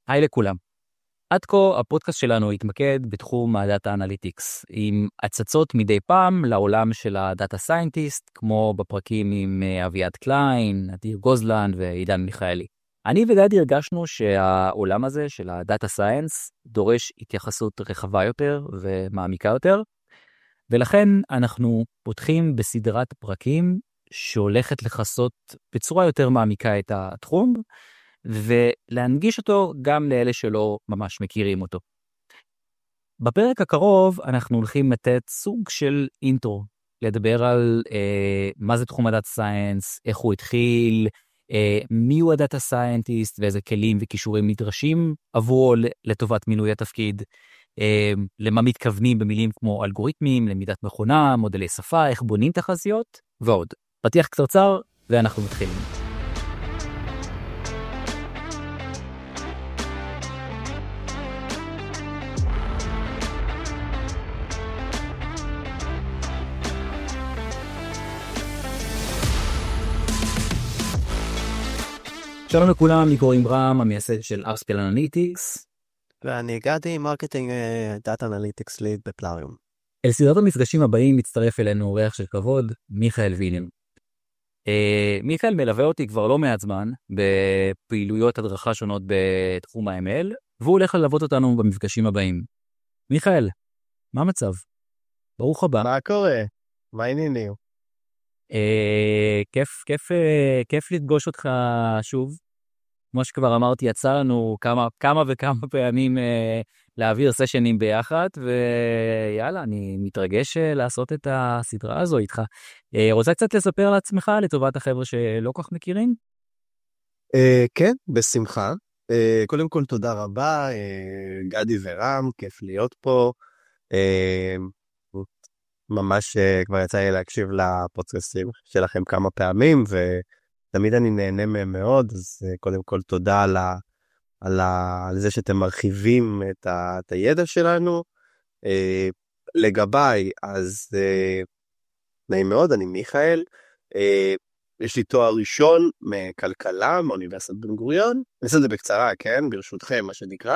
היי לכולם. עד כה הפודקאסט שלנו התמקד בתחום הדאטה אנליטיקס, עם הצצות מדי פעם לעולם של הדאטה סיינטיסט, כמו בפרקים עם אביעד קליין, אדיר גוזלן ועידן מיכאלי. אני וגדי הרגשנו שהעולם הזה של הדאטה סיינס דורש התייחסות רחבה יותר ומעמיקה יותר, ולכן אנחנו פותחים בסדרת פרקים שהולכת לחסות בצורה יותר מעמיקה את התחום, ולהנגיש אותו גם לאלה שלא ממש מכירים אותו. בפרק הקרוב אנחנו הולכים לתת סוג של אינטרו, לדבר על מה זה תחום הדאטה סיינס, איך הוא התחיל, מי הוא הדאטה סיינטיסט ואיזה כלים וכישורים נדרשים עבורו לטובת מילוי התפקיד, למה מתכוונים במילים כמו אלגוריתמים, למידת מכונה, מודלי שפה, איך בונים תחזיות ועוד. פתיח קצרצר ואנחנו מתחילים. שלום לכולם, לי קוראים ברם, המייסד של ארספל אנליטיקס. ואני גדי, מרקטינג דאטה אנליטיקס ליד בפלאריום. אל סדרת המפגשים הבאים מצטרף אלינו אורח של כבוד, מיכאל וילן. מיכאל מלווה אותי כבר לא מעט זמן בפעילויות הדרכה שונות בתחום ה-ML, והוא הולך ללוות אותנו במפגשים הבאים. מיכאל, מה המצב? ברוך הבא. מה קורה? מה העניינים? כיף לפגוש אותך שוב. כמו שכבר אמרתי, יצא לנו כמה וכמה פעמים להעביר סשנים ביחד, ויאללה, אני מתרגש לעשות את הסדרה הזו איתך. רוצה קצת לספר לעצמך לטובת החבר'ה שלא כך מכירים? כן, בשמחה. קודם כל תודה רבה, גדי ורם, כיף להיות פה. ממש כבר יצא לי להקשיב לפודקאסטים שלכם כמה פעמים, ותמיד אני נהנה מהם מאוד, אז קודם כל תודה על זה שאתם מרחיבים את הידע שלנו. לגביי, אז נעים מאוד, אני מיכאל, יש לי תואר ראשון מכלכלה, מאוניברסיטת בן גוריון, אני אעשה את זה בקצרה, כן, ברשותכם, מה שנקרא.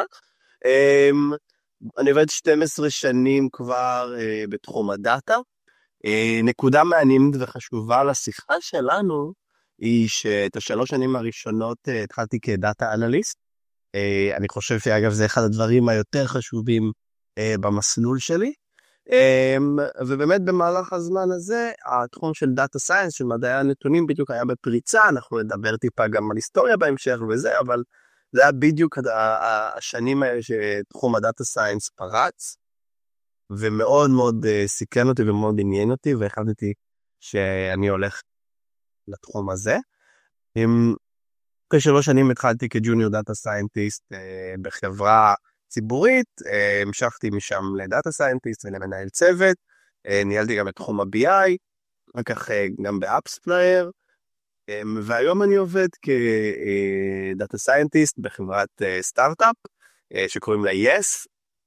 אני עובד 12 שנים כבר בתחום הדאטה. נקודה מעניינת וחשובה לשיחה שלנו, היא שאת 3 שנים הראשונות התחלתי כדאטה אנליסט. אני חושב שאגב זה אחד הדברים היותר חשובים במסלול שלי. ובאמת במהלך הזמן הזה, התחום של דאטה סיינס, של מדעי הנתונים, בדיוק היה בפריצה. אנחנו נדבר טיפה גם על היסטוריה בהמשך וזה, אבל זה היה בדיוק השנים האלה שתחום הדאטה סיינס פרץ, ומאוד מאוד סיכן אותי ומאוד עניין אותי, והחלטתי שאני הולך לתחום הזה. אחרי 3 שנים התחלתי כג'וניור דאטה סיינטיסט בחברה ציבורית, המשכתי משם לדאטה סיינטיסט ולמנהל צוות, ניהלתי גם את תחום ה-BI, אחר כך גם באפספלייר, והיום אני עובד כדאטה סיינטיסט בחברת סטארט-אפ, שקוראים לה Yes,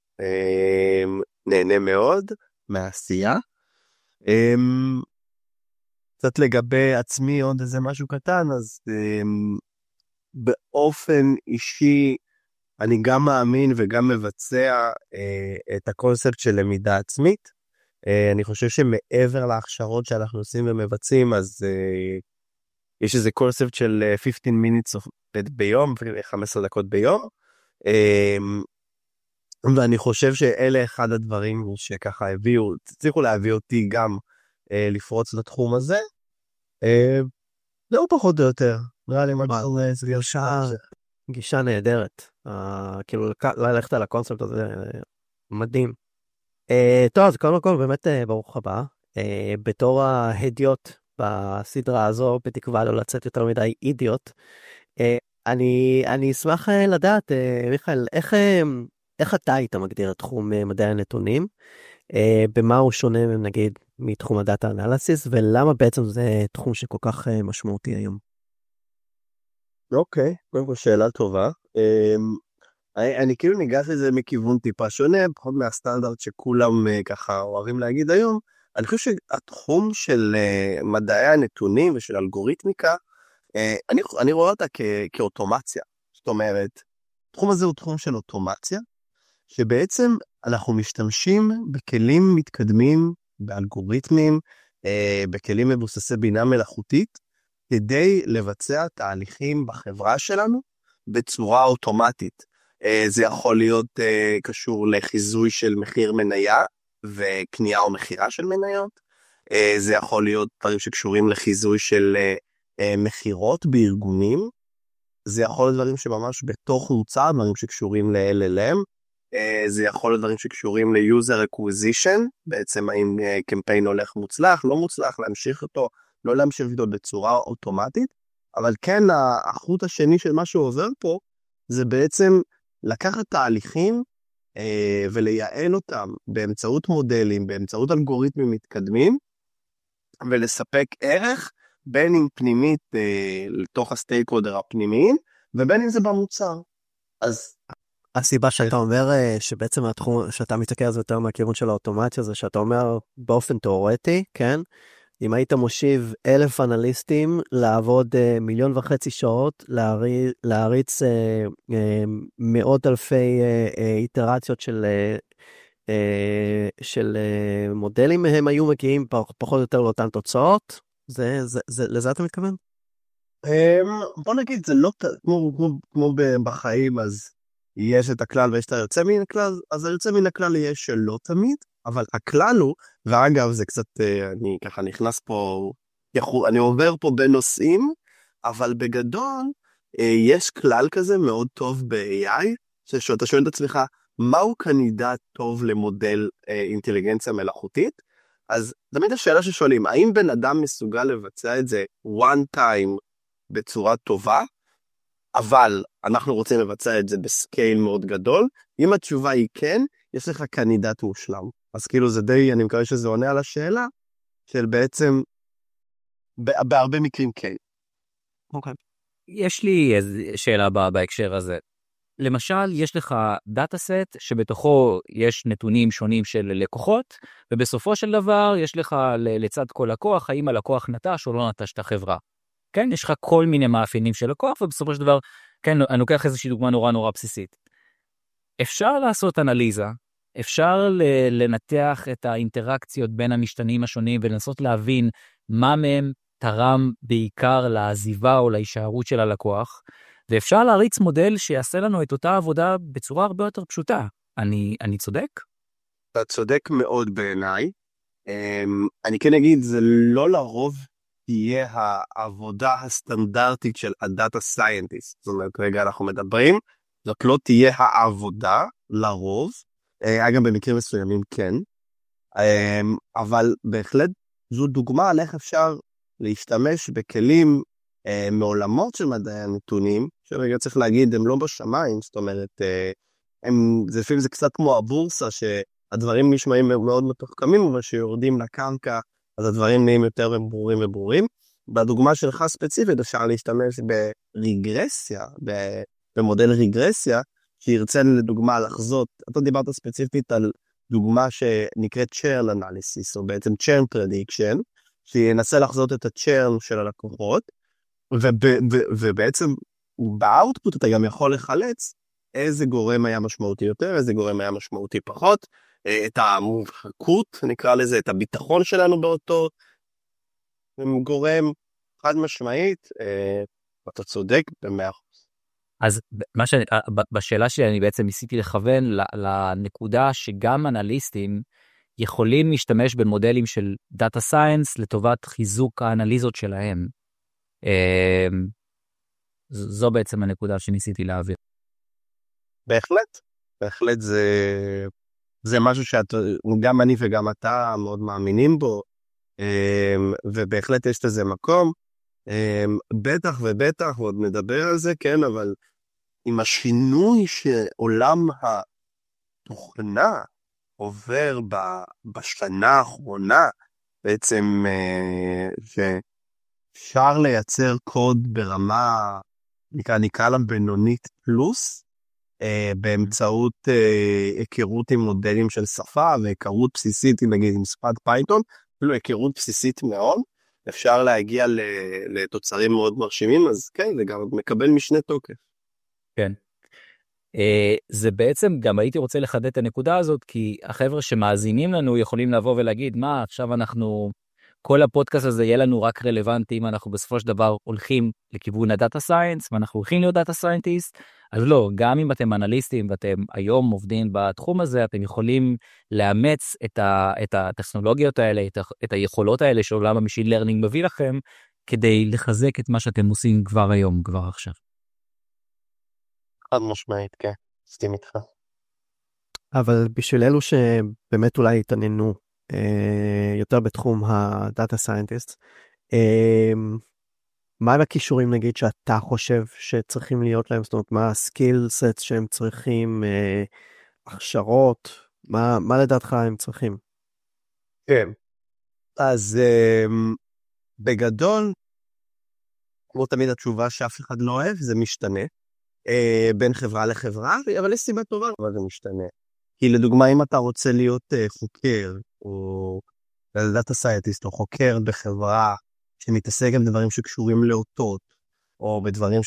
נהנה מאוד מהעשייה. קצת לגבי עצמי עוד איזה משהו קטן, אז באופן אישי אני גם מאמין וגם מבצע את הקונספט של למידה עצמית. אני חושב שמעבר להכשרות שאנחנו עושים ומבצעים, אז יש איזה קונספט של 15 minutes ביום, 15 דקות ביום, ואני חושב שאלה אחד הדברים שככה הצליחו להביא אותי גם לפרוץ לתחום הזה. זהו פחות או יותר, נראה לי זה גישה נהדרת, כאילו ללכת על הקונספט הזה מדהים. טוב, אז קודם כל באמת ברוך הבא, בתור ההדיוט בסדרה הזו, בתקווה לא לצאת יותר מדי אידיוט, אני אשמח לדעת, מיכאל, איך אתה היית מגדיר את תחום מדעי הנתונים, במה הוא שונה נגיד מתחום הדאטה אנליסיס, ולמה בעצם זה תחום שכל כך משמעותי היום? אוקיי, קודם כל שאלה טובה. אני כאילו ניגש לזה מכיוון טיפה שונה, פחות מהסטנדרט שכולם ככה אוהבים להגיד היום. אני חושב שהתחום של מדעי הנתונים ושל אלגוריתמיקה, אני רואה אותה כאוטומציה. זאת אומרת, התחום הזה הוא תחום של אוטומציה, שבעצם אנחנו משתמשים בכלים מתקדמים, באלגוריתמים, בכלים מבוססי בינה מלאכותית, כדי לבצע תהליכים בחברה שלנו בצורה אוטומטית. זה יכול להיות קשור לחיזוי של מחיר מניה, וקנייה או מחירה של מניות. זה יכול להיות דברים שקשורים לחיזוי של מחירות בארגונים. זה יכול להיות דברים שממש בתוך מוצר, דברים שקשורים ל-LLM. זה יכול להיות דברים שקשורים ל-user acquisition, בעצם האם קמפיין הולך מוצלח, לא מוצלח, להמשיך אותו, לא להמשיך אותו בצורה אוטומטית. אבל כן, החוט השני של מה שעובר פה, זה בעצם לקחת תהליכים ולייעל אותם באמצעות מודלים, באמצעות אלגוריתמים מתקדמים, ולספק ערך בין אם פנימית לתוך הסטייקהולדר הפנימיים, ובין אם זה במוצר. אז הסיבה שאתה אומר שבעצם התחום שאתה מסתכל על זה יותר מהכיוון של האוטומציה, זה שאתה אומר באופן תיאורטי, כן? אם היית מושיב 1,000 אנליסטים לעבוד 1.5 מיליון שעות, להריץ מאות אלפי איטרציות של מודלים, הם היו מגיעים פחות או יותר לאותן תוצאות. לזה אתה מתכוון? בוא נגיד, זה לא כמו בחיים, אז יש את הכלל ויש את היוצא מן הכלל, אז היוצא מן הכלל יהיה שלא תמיד, אבל הכלל הוא, ואגב זה קצת, אני ככה נכנס פה, אני עובר פה בנושאים, אבל בגדול, יש כלל כזה מאוד טוב ב-AI, שאתה שואל את עצמך, מהו קנדידט טוב למודל אינטליגנציה מלאכותית? אז תמיד השאלה ששואלים, האם בן אדם מסוגל לבצע את זה one time בצורה טובה, אבל אנחנו רוצים לבצע את זה בסקייל מאוד גדול? אם התשובה היא כן, יש לך קנדידט מושלם. אז כאילו זה די, אני מקווה שזה עונה על השאלה, של בעצם, בהרבה מקרים כן. אוקיי. יש לי שאלה בהקשר הזה. למשל, יש לך דאטה סט שבתוכו יש נתונים שונים של לקוחות, ובסופו של דבר יש לך לצד כל לקוח, האם הלקוח נטש או לא נטש את החברה. כן, יש לך כל מיני מאפיינים של לקוח, ובסופו של דבר, כן, אני לוקח איזושהי דוגמה נורא בסיסית. אפשר לעשות אנליזה, אפשר לנתח את האינטראקציות בין המשתנים השונים, ולנסות להבין מה מהם תרם בעיקר לעזיבה או להישארות של הלקוח, ואפשר להריץ מודל שיעשה לנו את אותה עבודה בצורה הרבה יותר פשוטה. אני צודק? אתה צודק מאוד בעיניי. אני כן אגיד, זה לא לרוב תהיה העבודה הסטנדרטית של הדאטה סיינטיסט. זאת אומרת, רגע אנחנו מדברים, זאת לא תהיה העבודה לרוב, אגב במקרים מסוימים כן, אבל בהחלט זו דוגמה על איך אפשר להשתמש בכלים מעולמות של מדעי הנתונים, שרגע צריך להגיד, הם לא בשמיים, זאת אומרת, לפעמים זה קצת כמו הבורסה, שהדברים נשמעים מאוד מתוחכמים, אבל שיורדים לקרקע, אז הדברים נהיים יותר ברורים. בדוגמה שלך ספציפית, אפשר להשתמש ברגרסיה, במודל רגרסיה, שירצה לדוגמה לחזות, אתה דיברת ספציפית על דוגמה שנקראת churn analysis, או בעצם churn prediction, שינסה לחזות את ה-churn של הלקוחות, ובעצם באוטפוט אתה גם יכול לחלץ איזה גורם היה משמעותי יותר, איזה גורם היה משמעותי פחות, את המובהקות, נקרא לזה, את הביטחון שלנו באותו גורם חד משמעית, אתה צודק ב100%. אז בשאלה שלי אני בעצם ניסיתי לכוון לנקודה שגם אנליסטים יכולים להשתמש במודלים של דאטה סיינס לטובת חיזוק האנליזות שלהם. זו בעצם הנקודה שניסיתי להעביר. בהחלט זה משהו שגם אני וגם אתה מאוד מאמינים בו, ובהחלט יש לזה מקום, בטח, ועוד נדבר על זה, כן, אבל עם השינוי שעולם התוכנה עובר בשנה האחרונה, בעצם שאפשר לייצר קוד ברמה, נקרא לה בינונית פלוס, באמצעות היכרות עם מודלים של שפה, והיכרות בסיסית, נגיד עם שפת פייתון, אפילו היכרות בסיסית מאוד, אפשר להגיע לתוצרים מאוד מרשימים, אז כן, זה גם מקבל משנה תוקף. כן. זה בעצם, גם הייתי רוצה לחדד את הנקודה הזאת, כי החבר'ה שמאזינים לנו יכולים לבוא ולהגיד, מה, עכשיו אנחנו, כל הפודקאסט הזה יהיה לנו רק רלוונטי אם אנחנו בסופו של דבר הולכים לכיוון הדאטה סיינס, ואנחנו הולכים להיות דאטה סיינטיסט, אז לא, גם אם אתם אנליסטים ואתם היום עובדים בתחום הזה, אתם יכולים לאמץ את הטכנולוגיות האלה, את היכולות האלה שעולם המשין לרנינג מביא לכם, כדי לחזק את מה שאתם עושים כבר היום, כבר עכשיו. חד משמעית, כן, מסכים איתך. אבל בשביל אלו שבאמת אולי התעניינו יותר בתחום הדאטה סיינטיסט, מה הכישורים נגיד שאתה חושב שצריכים להיות להם? זאת אומרת, מה הסקיל סט שהם צריכים, הכשרות, מה לדעתך הם צריכים? כן, אז בגדול, כמו תמיד התשובה שאף אחד לא אוהב, זה משתנה. בין חברה לחברה, אבל יש סיבה טובה, אבל זה משתנה. כי לדוגמה, אם אתה רוצה להיות חוקר, או דאטה סיינטיסט, או חוקר בחברה שמתעסק עם דברים שקשורים לאותות, או בדברים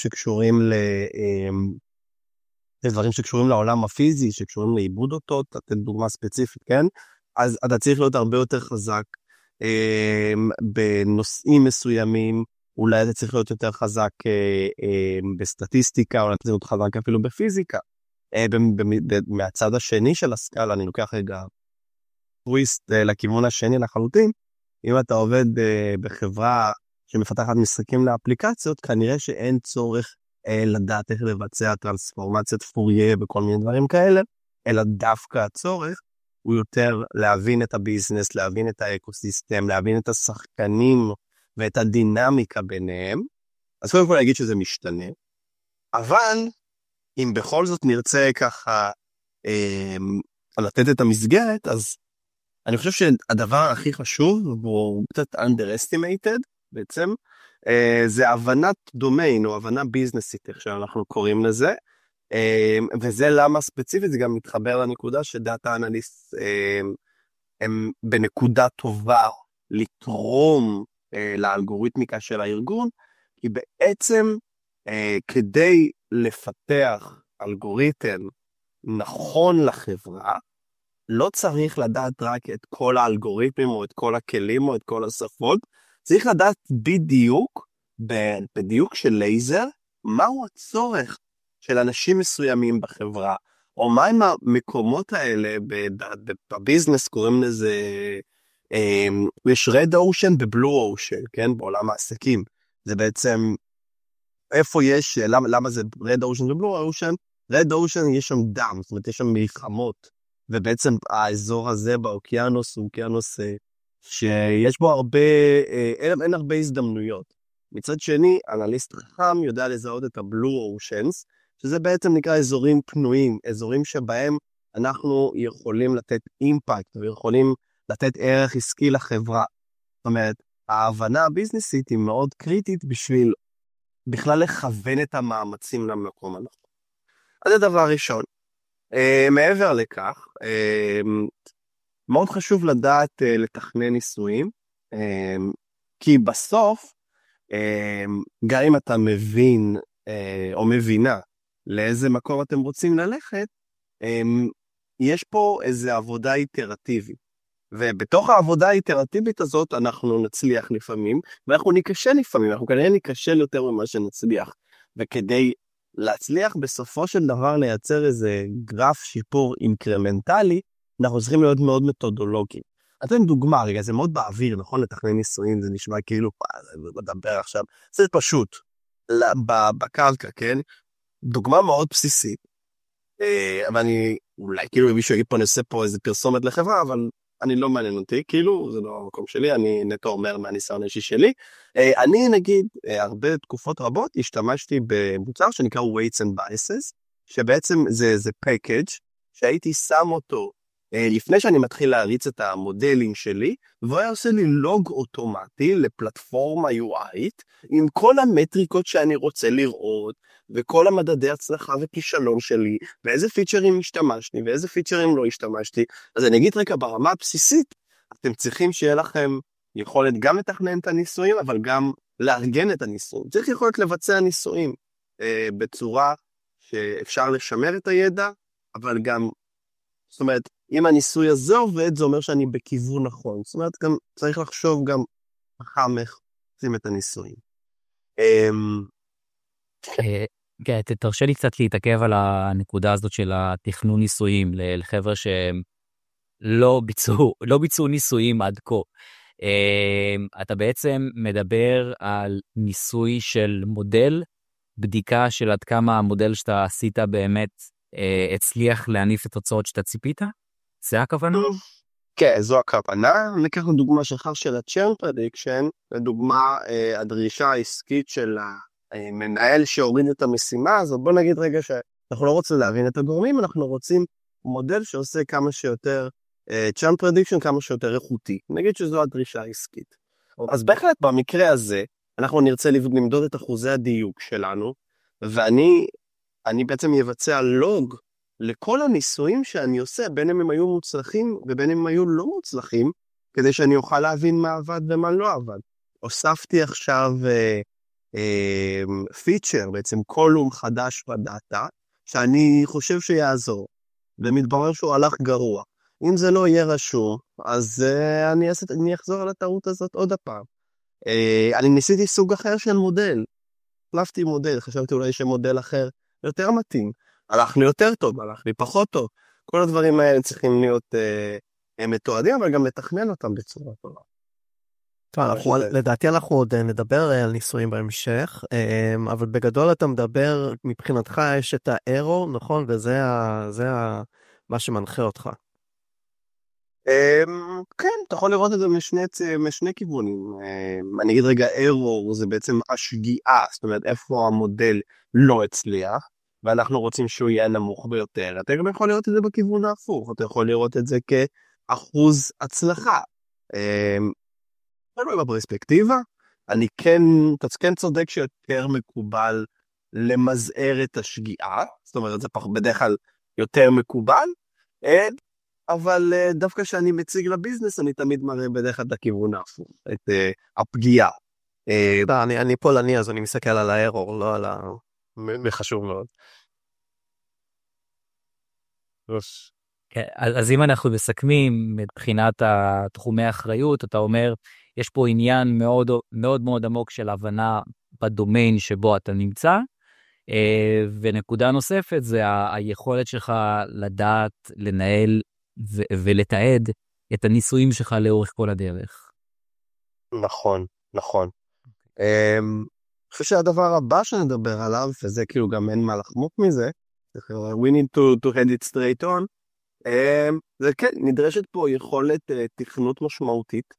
שקשורים לעולם הפיזי, שקשורים לעיבוד אותות, אתן דוגמה ספציפית, כן? אז אתה צריך להיות הרבה יותר חזק בנושאים מסוימים, אולי אתה צריך להיות יותר חזק בסטטיסטיקה, אולי אתה צריך להיות חזק אפילו בפיזיקה. מהצד השני של הסקאלה, אני לוקח רגע טוויסט לכיוון השני לחלוטין, אם אתה עובד בחברה שמפתחת משחקים לאפליקציות, כנראה שאין צורך לדעת איך לבצע טרנספורמציית פוריה וכל מיני דברים כאלה, אלא דווקא הצורך הוא יותר להבין את הביזנס, להבין את האקוסיסטם, להבין את השחקנים ואת הדינמיקה ביניהם. אז קודם כל להגיד שזה משתנה, אבל אם בכל זאת נרצה ככה לתת את המסגרת, אז אני חושב שהדבר הכי חשוב, והוא קצת underestimated בעצם, זה הבנת דומיין או הבנה ביזנסית, איך שאנחנו קוראים לזה, וזה למה ספציפית זה גם מתחבר לנקודה שדאטה אנליסט הם בנקודה טובה לתרום לאלגוריתמיקה של הארגון, כי בעצם כדי לפתח אלגוריתם נכון לחברה, לא צריך לדעת רק את כל האלגוריתמים או את כל הכלים או את כל השפות, צריך לדעת בדיוק של לייזר, מהו הצורך של אנשים מסוימים בחברה, או מהם המקומות האלה בביזנס, קוראים לזה, יש רד אושן ובלו אושן, כן, בעולם העסקים. זה בעצם, איפה יש, למה זה רד אושן ובלו אושן? רד אושן יש שם דם, זאת אומרת יש שם מלחמות, ובעצם האזור הזה באוקיינוס הוא אוקיינוס שיש בו אין הרבה הזדמנויות. מצד שני, אנליסט חכם יודע לזהות את הבלו אושנס, שזה בעצם נקרא אזורים פנויים, אזורים שבהם אנחנו יכולים לתת אימפקט, ויכולים לתת ערך עסקי לחברה. זאת אומרת, ההבנה הביזנסית היא מאוד קריטית בשביל בכלל לכוון את המאמצים למקום הנכון. אז זה דבר ראשון. מעבר לכך, מאוד חשוב לדעת לתכנן ניסויים, כי בסוף, גם אם אתה מבין או מבינה לאיזה מקום אתם רוצים ללכת, יש פה איזו עבודה איטרטיבית. ובתוך העבודה האיטרטיבית הזאת אנחנו נצליח לפעמים, ואנחנו ניכשל לפעמים, אנחנו כנראה ניכשל יותר ממה שנצליח. וכדי להצליח בסופו של דבר לייצר איזה גרף שיפור אינקרמנטלי, אנחנו צריכים להיות מאוד מתודולוגיים. אתן דוגמה, רגע, זה מאוד באוויר, נכון? לתכנן ניסויים, זה נשמע כאילו, מדבר עכשיו, זה פשוט, בקרקע, כן? דוגמה מאוד בסיסית, אבל אני, אולי כאילו מישהו יגיד פה, אני עושה פה איזה פרסומת לחברה, אבל אני לא מעניין אותי, כאילו, זה לא המקום שלי, אני נטו אומר מהניסיון האישי שלי. אני נגיד, הרבה תקופות רבות, השתמשתי במוצר שנקרא Weights and Biases, שבעצם זה package, שהייתי שם אותו, לפני שאני מתחיל להריץ את המודלים שלי, והוא היה עושה לי לוג אוטומטי לפלטפורמה UI'ית, עם כל המטריקות שאני רוצה לראות, וכל המדדי הצלחה וכישלון שלי, ואיזה פיצ'רים השתמשתי, ואיזה פיצ'רים לא השתמשתי. אז אני אגיד רגע, ברמה הבסיסית, אתם צריכים שיהיה לכם יכולת גם לתכנן את הניסויים, אבל גם לארגן את הניסויים. צריך יכולת לבצע ניסויים בצורה שאפשר לשמר את הידע, אבל גם, זאת אומרת, אם הניסוי הזה עובד, זה אומר שאני בכיוון נכון. זאת אומרת, גם צריך לחשוב גם חכם איך עושים את הניסויים. כן, תרשה לי קצת להתעכב על הנקודה הזאת של התכנון ניסויים לחבר'ה שהם לא ביצעו ניסויים עד כה. אתה בעצם מדבר על ניסוי של מודל, בדיקה של עד כמה המודל שאתה עשית באמת הצליח להניף את התוצאות שאתה ציפית? זה הכוונה? כן, זו הכוונה. ניקח לדוגמה שלך של ה-churn prediction, לדוגמה הדרישה העסקית של המנהל שהוריד את המשימה הזאת. בוא נגיד רגע שאנחנו לא רוצים להבין את הגורמים, אנחנו רוצים מודל שעושה כמה שיותר churn prediction, כמה שיותר איכותי. נגיד שזו הדרישה העסקית. אז בהחלט במקרה הזה, אנחנו נרצה למדוד את אחוזי הדיוק שלנו, ואני בעצם יבצע לוג לכל הניסויים שאני עושה, בין אם הם היו מוצלחים ובין אם הם היו לא מוצלחים, כדי שאני אוכל להבין מה עבד ומה לא עבד. הוספתי עכשיו פיצ'ר, בעצם קולום חדש בדאטה, שאני חושב שיעזור, ומתברר שהוא הלך גרוע. אם זה לא יהיה רשום, אז אני אחזור על הטעות הזאת עוד הפעם. אני ניסיתי סוג אחר של מודל, החלפתי מודל, חשבתי אולי שמודל אחר יותר מתאים, הלך לי יותר טוב, הלך לי פחות טוב, כל הדברים האלה צריכים להיות מתועדים, אבל גם לתכנן אותם בצורה טובה. לדעתי אנחנו עוד נדבר על ניסויים בהמשך, אבל בגדול אתה מדבר, מבחינתך יש את האירו, נכון? וזה מה שמנחה אותך. כן, אתה יכול לראות את זה משני כיוונים. אני אגיד רגע, error זה בעצם השגיאה, זאת אומרת איפה המודל לא הצליח, ואנחנו רוצים שהוא יהיה נמוך ביותר. אתה גם יכול לראות את זה בכיוון ההפוך, אתה יכול לראות את זה כאחוז הצלחה. בפרספקטיבה, אתה כן צודק שיותר מקובל למזער את השגיאה, זאת אומרת זה בדרך כלל יותר מקובל, אבל דווקא כשאני מציג לביזנס, אני תמיד מראה בדרך כלל את הכיוון ההפוך, את הפגיעה. אני פולני, אז אני מסתכל על הארור, לא על חשוב מאוד. אז אם אנחנו מסכמים מבחינת תחומי האחריות, אתה אומר, יש פה עניין מאוד מאוד מאוד עמוק של הבנה בדומיין שבו אתה נמצא, ונקודה נוספת זה היכולת שלך לדעת, לנהל ולתעד את הניסויים שלך לאורך כל הדרך. נכון, נכון. אני חושב שהדבר הבא שנדבר עליו, וזה כאילו גם אין מה לחמוק מזה, we need to head it straight on, זה כן, נדרשת פה יכולת תכנות משמעותית,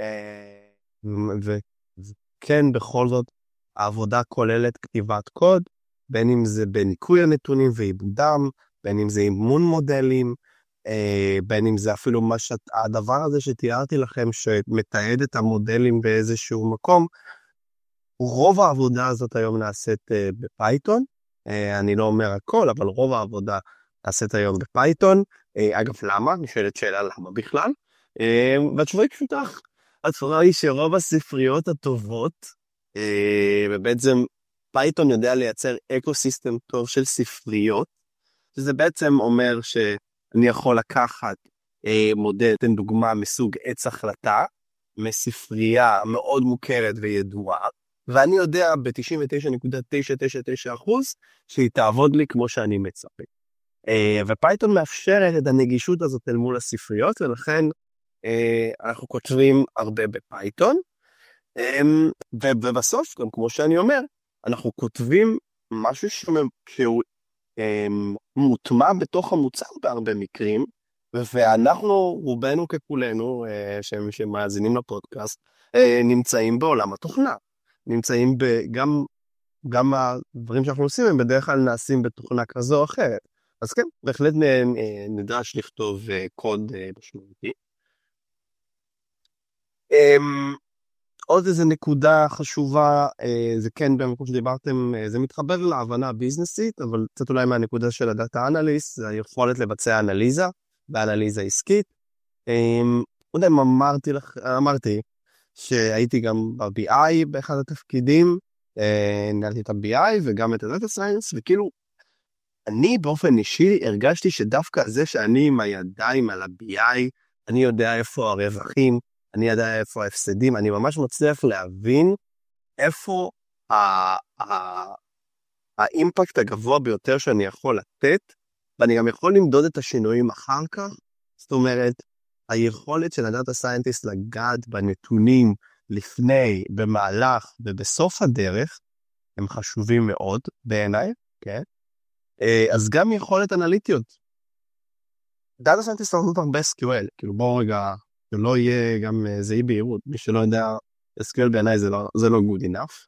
וכן בכל זאת העבודה כוללת כתיבת קוד, בין אם זה בניקוי הנתונים ועיבודם, בין אם זה אימון מודלים, בין אם זה אפילו הדבר הזה שתיארתי לכם שמתעד את המודלים באיזשהו מקום, רוב העבודה הזאת היום נעשית בפייתון, אני לא אומר הכל, אבל רוב העבודה נעשית היום בפייתון. אגב, למה? נשאלת שאלה למה בכלל? והתשובה היא פשוטה. התשובה היא שרוב הספריות הטובות, ובעצם פייתון יודע לייצר אקוסיסטם טוב של ספריות, שזה בעצם אומר שאני יכול לקחת מודל, תן דוגמה מסוג עץ החלטה, מספרייה מאוד מוכרת וידועה, ואני יודע ב-99.999% שהיא תעבוד לי כמו שאני מצפה. ופייתון מאפשרת את הנגישות הזאת אל מול הספריות, ולכן אנחנו כותבים הרבה בפייתון, ובסוף, גם כמו שאני אומר, אנחנו כותבים משהו שהוא מוטמע בתוך המוצר בהרבה מקרים, ואנחנו, רובנו ככולנו, שמאזינים לפודקאסט, נמצאים בעולם התוכנה. נמצאים גם הדברים שאנחנו עושים, הם בדרך כלל נעשים בתוכנה כזו או אחרת. אז כן, בהחלט נדרש לכתוב קוד משמעותי. עוד איזו נקודה חשובה, זה כן, במקום שדיברתם, זה מתחבר להבנה הביזנסית, אבל קצת אולי מהנקודה של הדאטה אנליסט, זה היכולת לבצע אנליזה, באנליזה עסקית. לא יודע אם אמרתי שהייתי גם ב-BI באחד התפקידים, נהלתי את ה-BI וגם את הדאטה סיינס, וכאילו, אני באופן אישי הרגשתי שדווקא זה שאני עם הידיים על ה-BI, אני יודע איפה הרווחים, אני יודע איפה ההפסדים, אני ממש מצליח להבין איפה האימפקט הגבוה ביותר שאני יכול לתת, ואני גם יכול למדוד את השינויים אחר כך. זאת אומרת, היכולת של הדאטה סיינטיסט לגעת בנתונים לפני, במהלך ובסוף הדרך, הם חשובים מאוד בעיניי, כן? אז גם יכולת אנליטיות. דאטה סיינטיסט עושות הרבה SQL, כאילו בואו רגע, שלא יהיה גם זה אי בהירות, מי שלא יודע, SQL בעיניי זה לא good enough.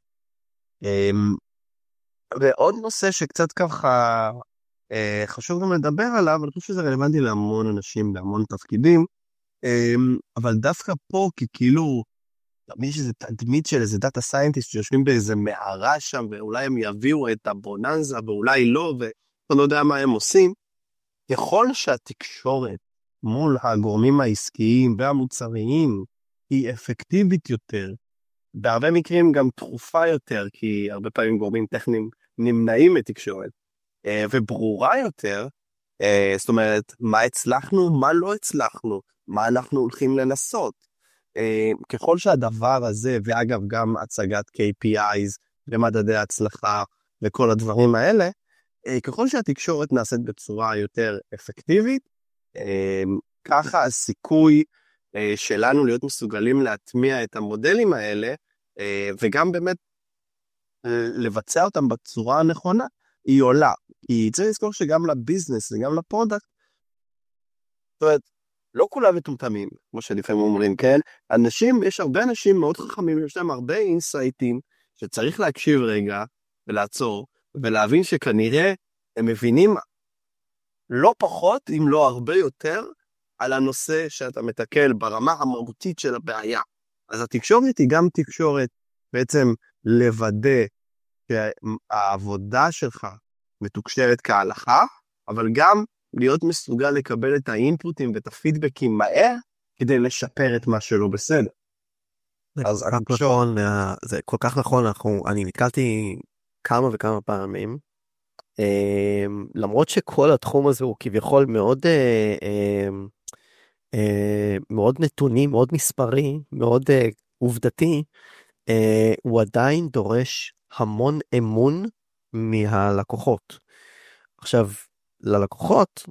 ועוד נושא שקצת ככה חשוב גם לדבר עליו, אני חושב שזה רלוונטי להמון אנשים, להמון תפקידים, אבל דווקא פה, כי כאילו, יש איזה תדמית של איזה דאטה סיינטיסט שיושבים באיזה מערה שם, ואולי הם יביאו את הבוננזה, ואולי לא, ואתה לא יודע מה הם עושים, ככל שהתקשורת מול הגורמים העסקיים והמוצריים היא אפקטיבית יותר, בהרבה מקרים גם תכופה יותר, כי הרבה פעמים גורמים טכניים נמנעים מתקשורת, וברורה יותר, זאת אומרת, מה הצלחנו, מה לא הצלחנו, מה אנחנו הולכים לנסות. ככל שהדבר הזה, ואגב גם הצגת KPIs ומדדי הצלחה וכל הדברים האלה, ככל שהתקשורת נעשית בצורה יותר אפקטיבית, ככה הסיכוי שלנו להיות מסוגלים להטמיע את המודלים האלה, וגם באמת לבצע אותם בצורה הנכונה, היא עולה. כי צריך לזכור שגם לביזנס וגם לפרודקט, זאת אומרת, לא כולם מטומטמים, כמו שלפעמים אומרים, כן? יש הרבה אנשים מאוד חכמים, יש להם הרבה אינסייטים, שצריך להקשיב רגע, ולעצור, ולהבין שכנראה הם מבינים לא פחות, אם לא הרבה יותר, על הנושא שאתה מתקל ברמה המהותית של הבעיה. אז התקשורת היא גם תקשורת, בעצם לוודא שהעבודה שלך מתוקשרת כהלכה, אבל גם להיות מסוגל לקבל את האינפוטים ואת הפידבקים מהר, כדי לשפר את מה שלא בסדר. זה כל כך נכון, אני נתקלתי כמה וכמה פעמים, למרות שכל התחום הזה הוא כביכול מאוד נתוני, מאוד מספרי, מאוד עובדתי, הוא עדיין דורש המון אמון מהלקוחות. עכשיו, ללקוחות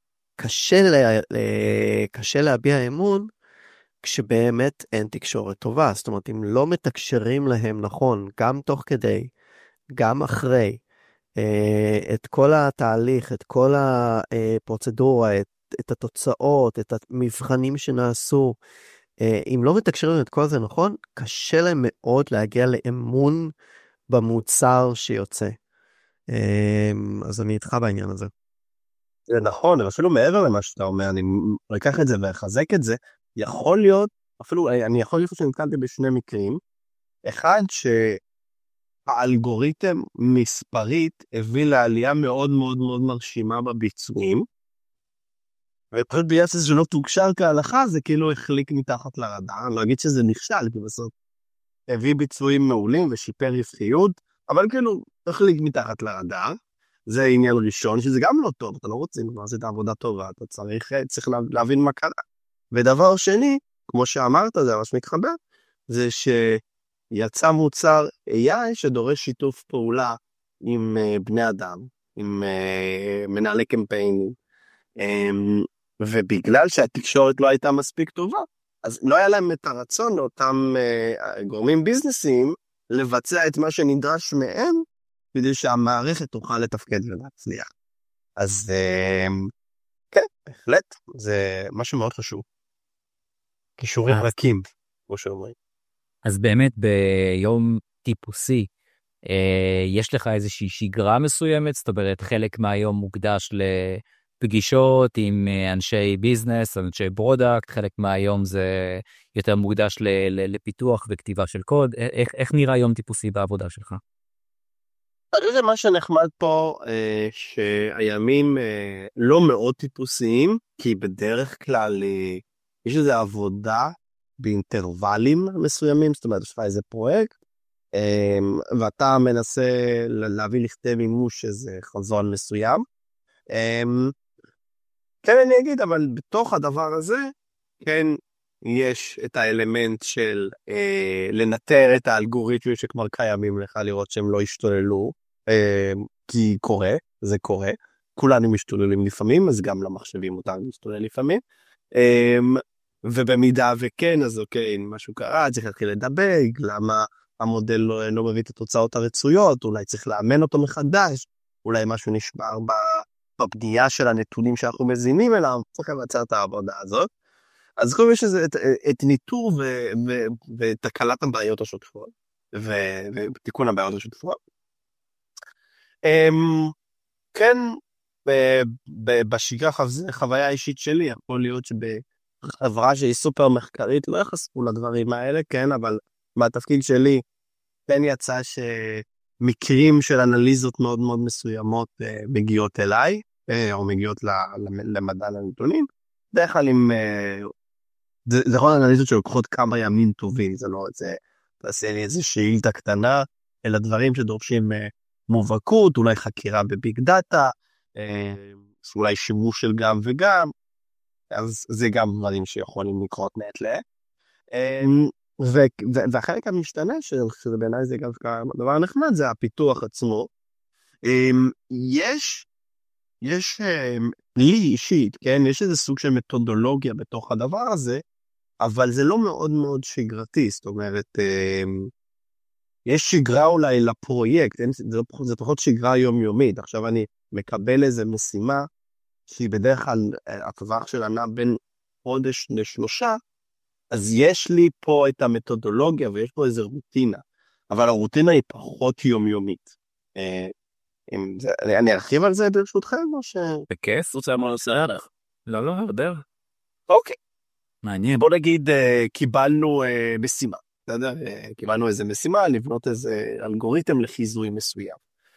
קשה להביע אמון כשבאמת אין תקשורת טובה. זאת אומרת, אם לא מתקשרים להם נכון, גם תוך כדי, גם אחרי, את כל התהליך, את כל הפרוצדורה, את התוצאות, את המבחנים שנעשו, אם לא מתקשרים את כל זה נכון, קשה להם מאוד להגיע לאמון במוצר שיוצא. אז אני איתך בעניין הזה. זה נכון, אבל אפילו מעבר למה שאתה אומר, אני אקח את זה ואחזק את זה, יכול להיות, אפילו אני יכול להיות שנתקלתי בשני מקרים, אחד שהאלגוריתם מספרית הביא לעלייה מאוד מאוד מאוד מרשימה בביצועים, ופשוט בגלל שזה לא תוגשר כהלכה, זה כאילו החליק מתחת לרדאר, אני לא אגיד שזה נכשל, כי בסוף הביא ביצועים מעולים ושיפר רווחיות, אבל כאילו החליק מתחת לרדאר, זה עניין ראשון, שזה גם לא טוב, אתה לא רוצה לעשות את העבודה טובה, אתה צריך להבין מה קרה. ודבר שני, כמו שאמרת, זה ממש מתחבר, זה שיצא מוצר AI שדורש שיתוף פעולה עם בני אדם, עם מנהלי קמפיינים, ובגלל שהתקשורת לא הייתה מספיק טובה, אז לא היה להם את הרצון לאותם גורמים ביזנסיים לבצע את מה שנדרש מהם, כדי שהמערכת תוכל לתפקד ולהצליח. אז כן, בהחלט, זה משהו מאוד חשוב. קישורים רכים, כמו שאומרים. אז באמת ביום טיפוסי, יש לך איזושהי שגרה מסוימת, זאת אומרת חלק מהיום מוקדש לפגישות עם אנשי ביזנס, אנשי פרודקט, חלק מהיום זה יותר מוקדש לפיתוח וכתיבה של קוד, איך נראה יום טיפוסי בעבודה שלך? זה מה שנחמד פה, שהימים לא מאוד טיפוסיים, כי בדרך כלל יש איזו עבודה באינטרוולים מסוימים, זאת אומרת, יש לך איזה פרויקט, ואתה מנסה להביא לכדי מימוש איזה חזון מסוים, כן, אני אגיד, אבל בתוך הדבר הזה, כן, יש את האלמנט של לנטר את האלגוריתמים שכבר קיימים לך, לראות שהם לא ישתוללו, כי קורה, זה קורה. כולנו משתוללים לפעמים, אז גם למחשבים מותר להשתולל לפעמים. ובמידה וכן, אז אוקיי, אם משהו קרה, צריך להתחיל לדבק, למה המודל לא מביא את התוצאות הרצויות, אולי צריך לאמן אותו מחדש, אולי משהו נשבר בבנייה של הנתונים שאנחנו מזינים אליו, צריך לבצע את העבודה הזאת. אז קודם יש את ניטור ותקלת הבעיות השוטפות, ותיקון הבעיות השוטפות. כן, בשגרה חוויה אישית שלי, יכול להיות שבחברה שהיא סופר מחקרית לא יחשפו לדברים האלה, כן, אבל בתפקיד שלי כן יצא שמקרים של אנליזות מאוד מאוד מסוימות מגיעות אליי, או מגיעות למדען הנתונים, בדרך כלל זה יכול אנליזות שלוקחות כמה ימים טובים, זה לא תעשה לי איזה שאילתה קטנה, אלא דברים שדורשים מובהקות, אולי חקירה בביג דאטה, אולי שימוש של גם וגם, אז זה גם דברים שיכולים לקרות מעת לעת. והחלק המשתנה שזה בעיניי זה גם דבר נחמד, זה הפיתוח עצמו. יש לי אישית, כן, יש איזה סוג של מתודולוגיה בתוך הדבר הזה, אבל זה לא מאוד מאוד שגרתי, זאת אומרת, יש שגרה אולי לפרויקט, זה פחות שגרה יומיומית. עכשיו אני מקבל איזה משימה, שהיא בדרך כלל הטווח שלה נע בין חודש ל3, אז יש לי פה את המתודולוגיה, ויש פה איזה רוטינה, אבל הרוטינה היא פחות יומיומית. אני ארחיב על זה ברשותכם, או ש... בכיף, רוצה אמר לסייע לך. לא, הרדר. אוקיי. מעניין. בוא נגיד, קיבלנו משימה. קיבלנו איזה משימה, לבנות איזה אלגוריתם לחיזוי מסוים.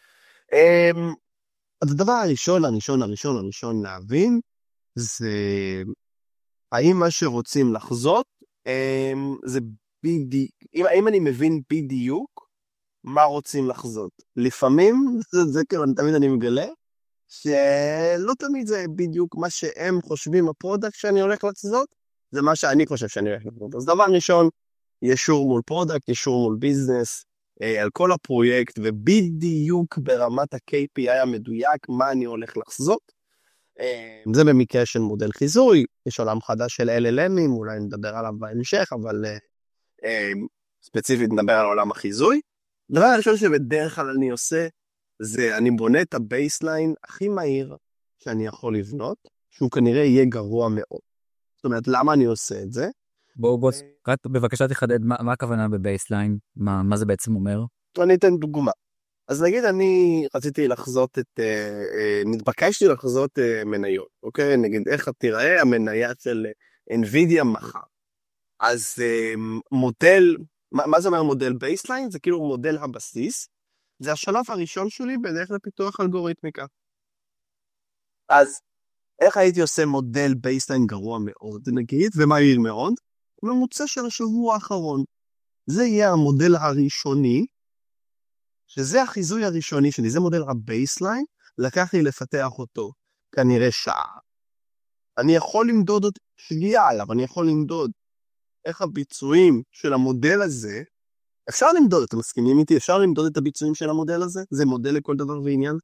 אז הדבר הראשון להבין, זה האם מה שרוצים לחזות, זה בדיוק, האם אני מבין בדיוק מה רוצים לחזות. לפעמים, זה כאילו, תמיד אני מגלה, שלא תמיד זה בדיוק מה שהם חושבים הפרודקט שאני הולך לחזות, זה מה שאני חושב שאני הולך לחזות. אז דבר ראשון, ישור מול פרודקט, ישור מול ביזנס, על כל הפרויקט, ובדיוק ברמת ה-KPI המדויק, מה אני הולך לחזות. זה במקרה של מודל חיזוי, יש עולם חדש של LLMים, אולי נדבר עליו בהמשך, אבל ספציפית נדבר על עולם החיזוי. דבר הראשון שבדרך כלל אני עושה, זה אני בונה את הבייסליין הכי מהיר שאני יכול לבנות, שהוא כנראה יהיה גרוע מאוד. זאת אומרת, למה אני עושה את זה? בוא, בבקשה תחדד, מה הכוונה בבייסליין? מה זה בעצם אומר? אני אתן דוגמה. אז נגיד אני רציתי לחזות נתבקשתי לחזות מניות, אוקיי? נגיד איך תיראה המניה של NVIDIA מחר. אז מודל, מה זה אומר מודל בייסליין? זה כאילו מודל הבסיס. זה השלב הראשון שלי בדרך לפיתוח אלגוריתמיקה. אז איך הייתי עושה מודל בייסליין גרוע מאוד, נגיד, ומהיר מאוד? ממוצע של השבוע האחרון. זה יהיה המודל הראשוני, שזה החיזוי הראשוני שלי, זה מודל הבייסליין, לקח לי לפתח אותו כנראה שעה. אני יכול למדוד עוד שגיאה עליו, אני יכול למדוד איך הביצועים של המודל הזה, אפשר למדוד, אתם מסכימים איתי? אפשר למדוד את הביצועים של המודל הזה? זה מודל לכל דבר ועניין?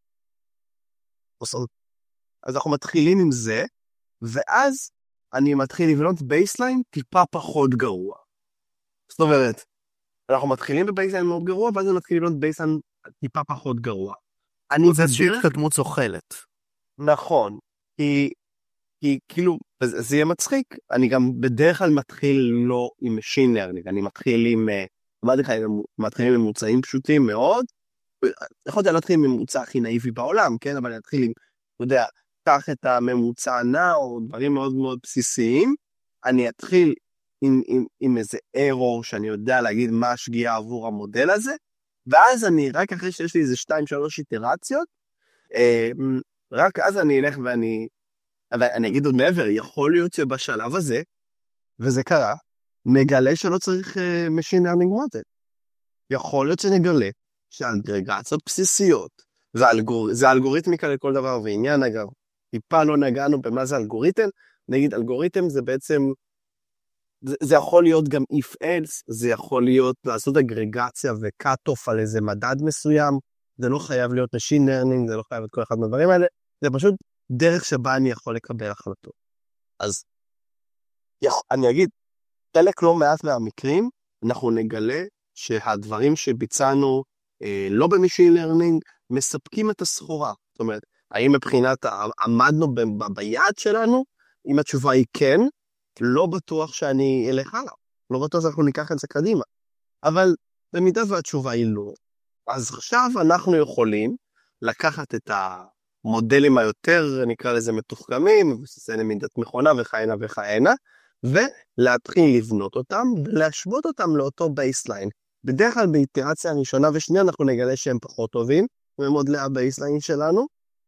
אז אנחנו מתחילים עם זה, ואז אני מתחיל לבנות בייסליין טיפה פחות גרוע. זאת אומרת, אנחנו מתחילים בבייסליין מאוד גרוע, ואז אני מתחיל לבנות בייסליין טיפה פחות גרוע. זה שיר קדמות זוחלת. נכון, כי כאילו, זה יהיה מצחיק, אני גם בדרך כלל מתחיל לא עם machine learning, אני מתחיל עם, מתחילים עם ממוצעים פשוטים מאוד, יכולתי להתחיל עם ממוצע הכי נאיבי בעולם, כן, אבל אני אתחיל עם, אתה יודע, קח את הממוצע הנע, או דברים מאוד מאוד בסיסיים, אני אתחיל עם איזה error, שאני יודע להגיד מה השגיאה עבור המודל הזה, ואז אני, רק אחרי שיש לי איזה 2-3 איטרציות, רק אז אני אלך ואני אגיד עוד מעבר, יכול להיות שבשלב הזה, וזה קרה, נגלה שלא צריך machine learning model. יכול להיות שנגלה שהאגרגציות בסיסיות זה אלגוריתמיקה לכל דבר ועניין, אגב. טיפה לא נגענו במה זה אלגוריתם. נגיד אלגוריתם זה בעצם, זה יכול להיות גם if else, זה יכול להיות לעשות אגרגציה ו-cut-off על איזה מדד מסוים, זה לא חייב להיות machine learning, זה לא חייב את כל אחד מהדברים האלה, זה פשוט דרך שבה אני יכול לקבל החלטות. אז אני אגיד, חלק לא מעט מהמקרים, אנחנו נגלה שהדברים שביצענו לא ב-machine learning, מספקים את הסחורה. זאת אומרת, האם מבחינת עמדנו ביעד שלנו, אם התשובה היא כן, לא בטוח שאני אלך הלאה, לא בטוח שאנחנו ניקח את זה קדימה. אבל במידה והתשובה היא לא, אז עכשיו אנחנו יכולים לקחת את המודלים היותר, נקרא לזה מתוחכמים, מבוססי למידת מכונה וכהנה וכהנה, ולהתחיל לבנות אותם, ולהשוות אותם לאותו בייסליין. בדרך כלל באיטרציה הראשונה ושנייה אנחנו נגלה שהם פחות טובים, ממודלי הבייסליין שלנו,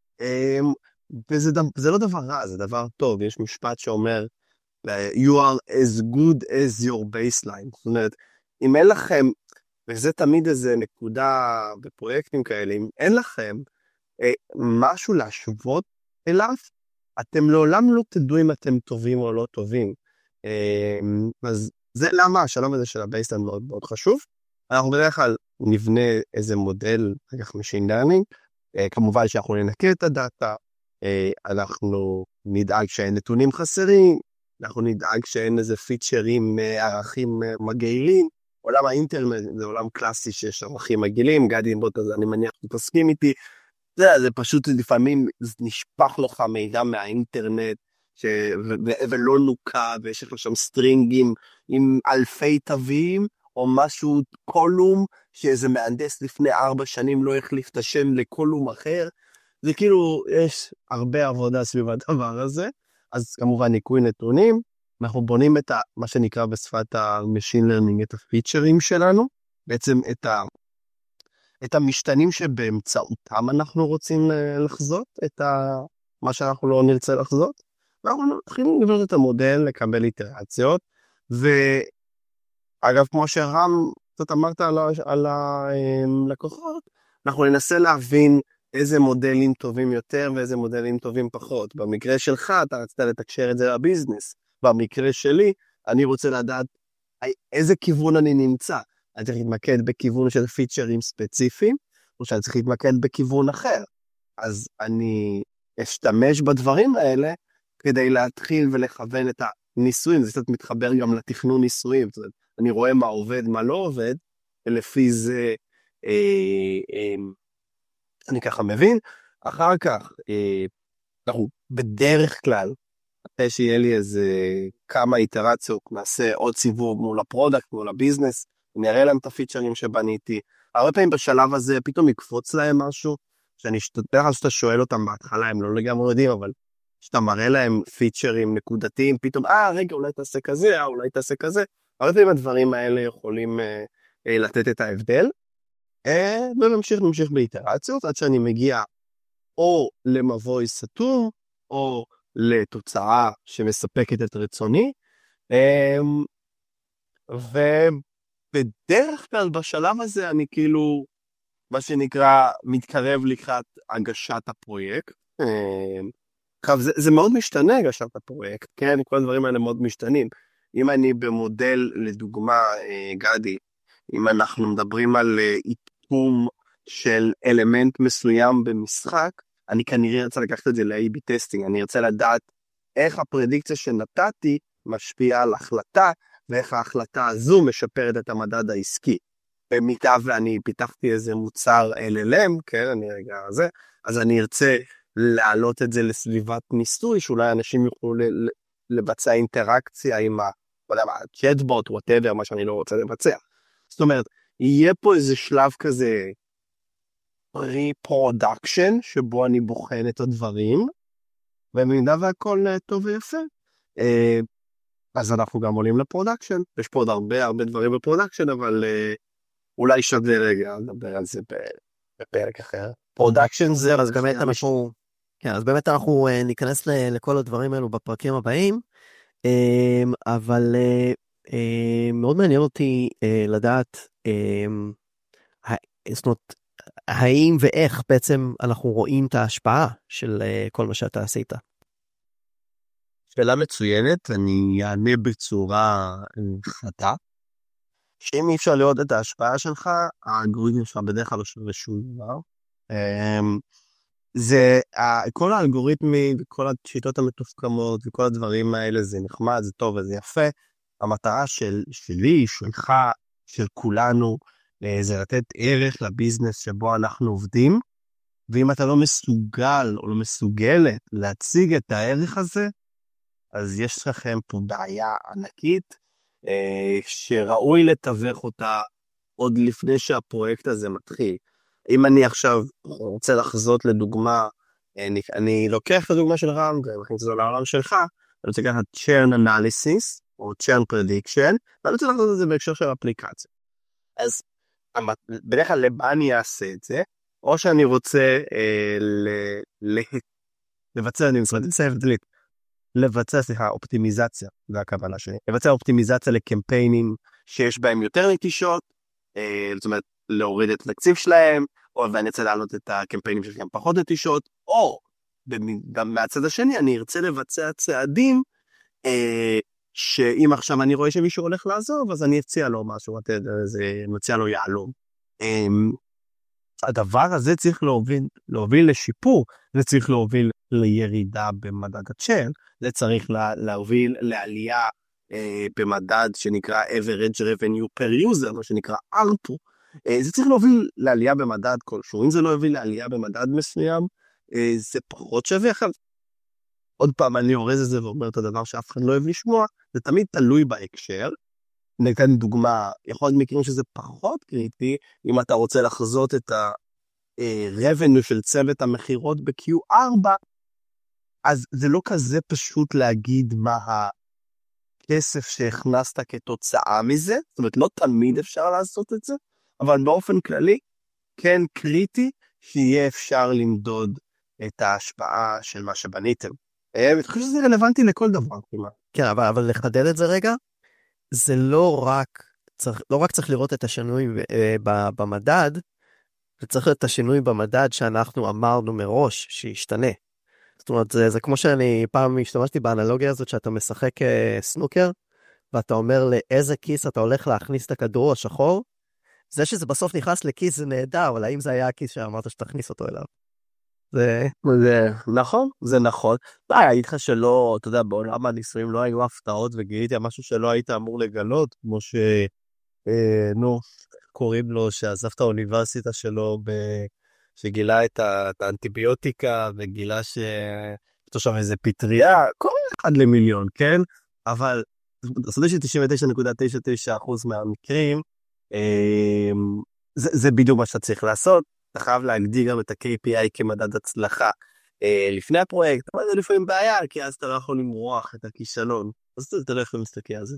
וזה לא דבר רע, זה דבר טוב. יש משפט שאומר, you are as good as your baseline. זאת אומרת, אם אין לכם, וזה תמיד איזה נקודה בפרויקטים כאלה, אם אין לכם משהו להשוות אליו, אתם לעולם לא תדעו אם אתם טובים או לא טובים. אז זה למה השלב הזה של הבייסליין מאוד מאוד חשוב. אנחנו בדרך כלל נבנה איזה מודל, אגב Machine Learning, כמובן שאנחנו ננקה את הדאטה, אנחנו נדאג שאין נתונים חסרים, אנחנו נדאג שאין איזה פיצ'רים, ערכים מגעילים. עולם האינטרנט זה עולם קלאסי שיש ערכים מגעילים, גדי בוט הזה אני מניח שתסכים איתי, זה פשוט לפעמים נשפך לך מידע מהאינטרנט, ולא נוקה, ויש לך שם סטרינגים עם אלפי תווים, או משהו קולום, שאיזה מהנדס לפני 4 שנים לא החליף את השם לקולום אחר, זה כאילו, יש הרבה עבודה סביב הדבר הזה, אז כמובן ניקוי נתונים, אנחנו בונים את מה שנקרא בשפת ה-Machine Learning, את הפיצ'רים שלנו, בעצם את המשתנים שבאמצעותם אנחנו רוצים לחזות, את מה שאנחנו לא נרצה לחזות, ואנחנו נתחילים לבנות את המודל, לקבל איטרציות, ואגב, כמו שרם קצת אמרת על הלקוחות, אנחנו ננסה להבין איזה מודלים טובים יותר ואיזה מודלים טובים פחות. במקרה שלך אתה רצית לתקשר את זה לביזנס, במקרה שלי אני רוצה לדעת איזה כיוון אני נמצא. אני צריך להתמקד בכיוון של פיצ'רים ספציפיים, או שאני צריך להתמקד בכיוון אחר. אז אני אשתמש בדברים האלה כדי להתחיל ולכוון את הניסויים. זה קצת מתחבר גם לתכנון ניסויים. זאת אומרת, אני רואה מה עובד, מה לא עובד, ולפי זה אני ככה מבין. אחר כך, אנחנו בדרך כלל, אחרי שיהיה לי איזה כמה איטרציות, נעשה עוד סיבוב מול הפרודקט, מול הביזנס, אני אראה להם את הפיצ'רים שבניתי. הרבה פעמים בשלב הזה פתאום יקפוץ להם משהו, בדרך כלל שאתה שואל אותם בהתחלה, הם לא לגמרי יודעים, אבל שאתה מראה להם פיצ'רים נקודתיים, פתאום, רגע, אולי תעשה כזה, אולי תעשה כזה. הרבה פעמים הדברים האלה יכולים לתת את ההבדל, ונמשיך באיטרציות, עד שאני מגיע או למבוי סתום, או לתוצאה שמספקת את רצוני, ובדרך כלל בשלב הזה אני כאילו, מה שנקרא, מתקרב לקראת הגשת הפרויקט. זה מאוד משתנה הגשת הפרויקט, כן? כל הדברים האלה מאוד משתנים. אם אני במודל, לדוגמה, גדי, אם אנחנו מדברים על איתום של אלמנט מסוים במשחק, אני כנראה רוצה לקחת את זה ל-A/B טסטינג, אני רוצה לדעת איך הפרדיקציה שנתתי משפיעה על החלטה, ואיך ההחלטה הזו משפרת את המדד העסקי. במידה ואני פיתחתי איזה מוצר LLM, כן, אז אני ארצה להעלות את זה לסביבת ניסוי, שאולי אנשים יוכלו לבצע אינטראקציה עם הצ'אטבוט, whatever, מה שאני לא רוצה לבצע. זאת אומרת, יהיה פה איזה שלב כזה, pre-production, שבו אני בוחן את הדברים, ובמידה והכל טוב ויפה, אז אנחנו גם עולים לפרודקשן. יש פה עוד הרבה דברים בפרודקשן, אבל אולי שווה רגע לדבר על זה בפרק אחר. פרודקשן זה... אז באמת אנחנו ניכנס לכל הדברים האלו בפרקים הבאים, אבל מאוד מעניין אותי לדעת, זאת אומרת, האם ואיך בעצם אנחנו רואים את ההשפעה של כל מה שאתה עשית? שאלה מצוינת, אני אענה בצורה חדה. שאם אי אפשר לראות את ההשפעה שלך, האלגוריתם שלך בדרך כלל לא שווה שום דבר. כל האלגוריתמים וכל השיטות המתוחכמות וכל הדברים האלה זה נחמד, זה טוב וזה יפה. המטרה שלי, שלך, של כולנו, זה לתת ערך לביזנס שבו אנחנו עובדים, ואם אתה לא מסוגל או לא מסוגלת להציג את הערך הזה, אז יש לכם פה בעיה ענקית, שראוי לתווך אותה עוד לפני שהפרויקט הזה מתחיל. אם אני עכשיו רוצה לחזות לדוגמה, אני לוקח את הדוגמה של רם, ומכניס את זה לעולם שלך, אני רוצה לקחת churn analysis, או churn prediction, ואני רוצה לחזות את זה בהקשר של אפליקציה. אז בדרך כלל למה אני אעשה את זה? או שאני רוצה לבצע אופטימיזציה, זה הכוונה שלי. לבצע אופטימיזציה לקמפיינים שיש בהם יותר נטישות, זאת אומרת, להוריד את התקציב שלהם, או ואני רוצה להעלות את הקמפיינים שיש גם פחות נטישות, או גם מהצד השני, אני ארצה לבצע צעדים, שאם עכשיו אני רואה שמישהו הולך לעזוב, אז אני אציע לו משהו, מציע לו יעלום. הדבר הזה צריך להוביל לשיפור, זה צריך להוביל לירידה במדד הצ'רן, זה צריך להוביל לעלייה במדד שנקרא average revenue per user, מה שנקרא ARPU, זה צריך להוביל לעלייה במדד כלשהו, אם זה לא יוביל לעלייה במדד מסוים, זה פחות שווה. עוד פעם אני אורז את זה ואומר את הדבר שאף אחד לא אוהב לשמוע, זה תמיד תלוי בהקשר. ניתן דוגמה, יכול להיות מקרים שזה פחות קריטי, אם אתה רוצה לחזות את ה-revenue של צוות המחירות ב-Q4, אז זה לא כזה פשוט להגיד מה הכסף שהכנסת כתוצאה מזה, זאת אומרת לא תמיד אפשר לעשות את זה, אבל באופן כללי כן קריטי שיהיה אפשר למדוד את ההשפעה של מה שבניתם. אני חושב שזה רלוונטי לכל דבר. כן, אבל לחדד את זה רגע, זה לא רק צריך לראות את השינוי במדד, זה צריך להיות את השינוי במדד שאנחנו אמרנו מראש שישתנה. זאת אומרת, זה כמו שאני פעם השתמשתי באנלוגיה הזאת שאתה משחק סנוקר, ואתה אומר לאיזה כיס אתה הולך להכניס את הכדור השחור, זה שזה בסוף נכנס לכיס זה נהדר, אבל האם זה היה הכיס שאמרת שתכניס אותו אליו? זה נכון, זה נכון. היית לך שלא, אתה יודע, בעולם הניסויים לא היו הפתעות וגיליתי משהו שלא היית אמור לגלות, כמו קוראים לו, שעזב את האוניברסיטה שלו, שגילה את האנטיביוטיקה, וגילה שיש שם איזה פטריה, כל אחד למיליון, כן? אבל הסודה של 99.99% מהמקרים, זה בדיוק מה שאתה צריך לעשות, אתה חייב להגדיר גם את ה-KPI כמדד הצלחה לפני הפרויקט, אבל זה לפעמים בעיה, כי אז אתה לא יכול למרוח את הכישלון, אז אתה לא יכול להסתכל על זה.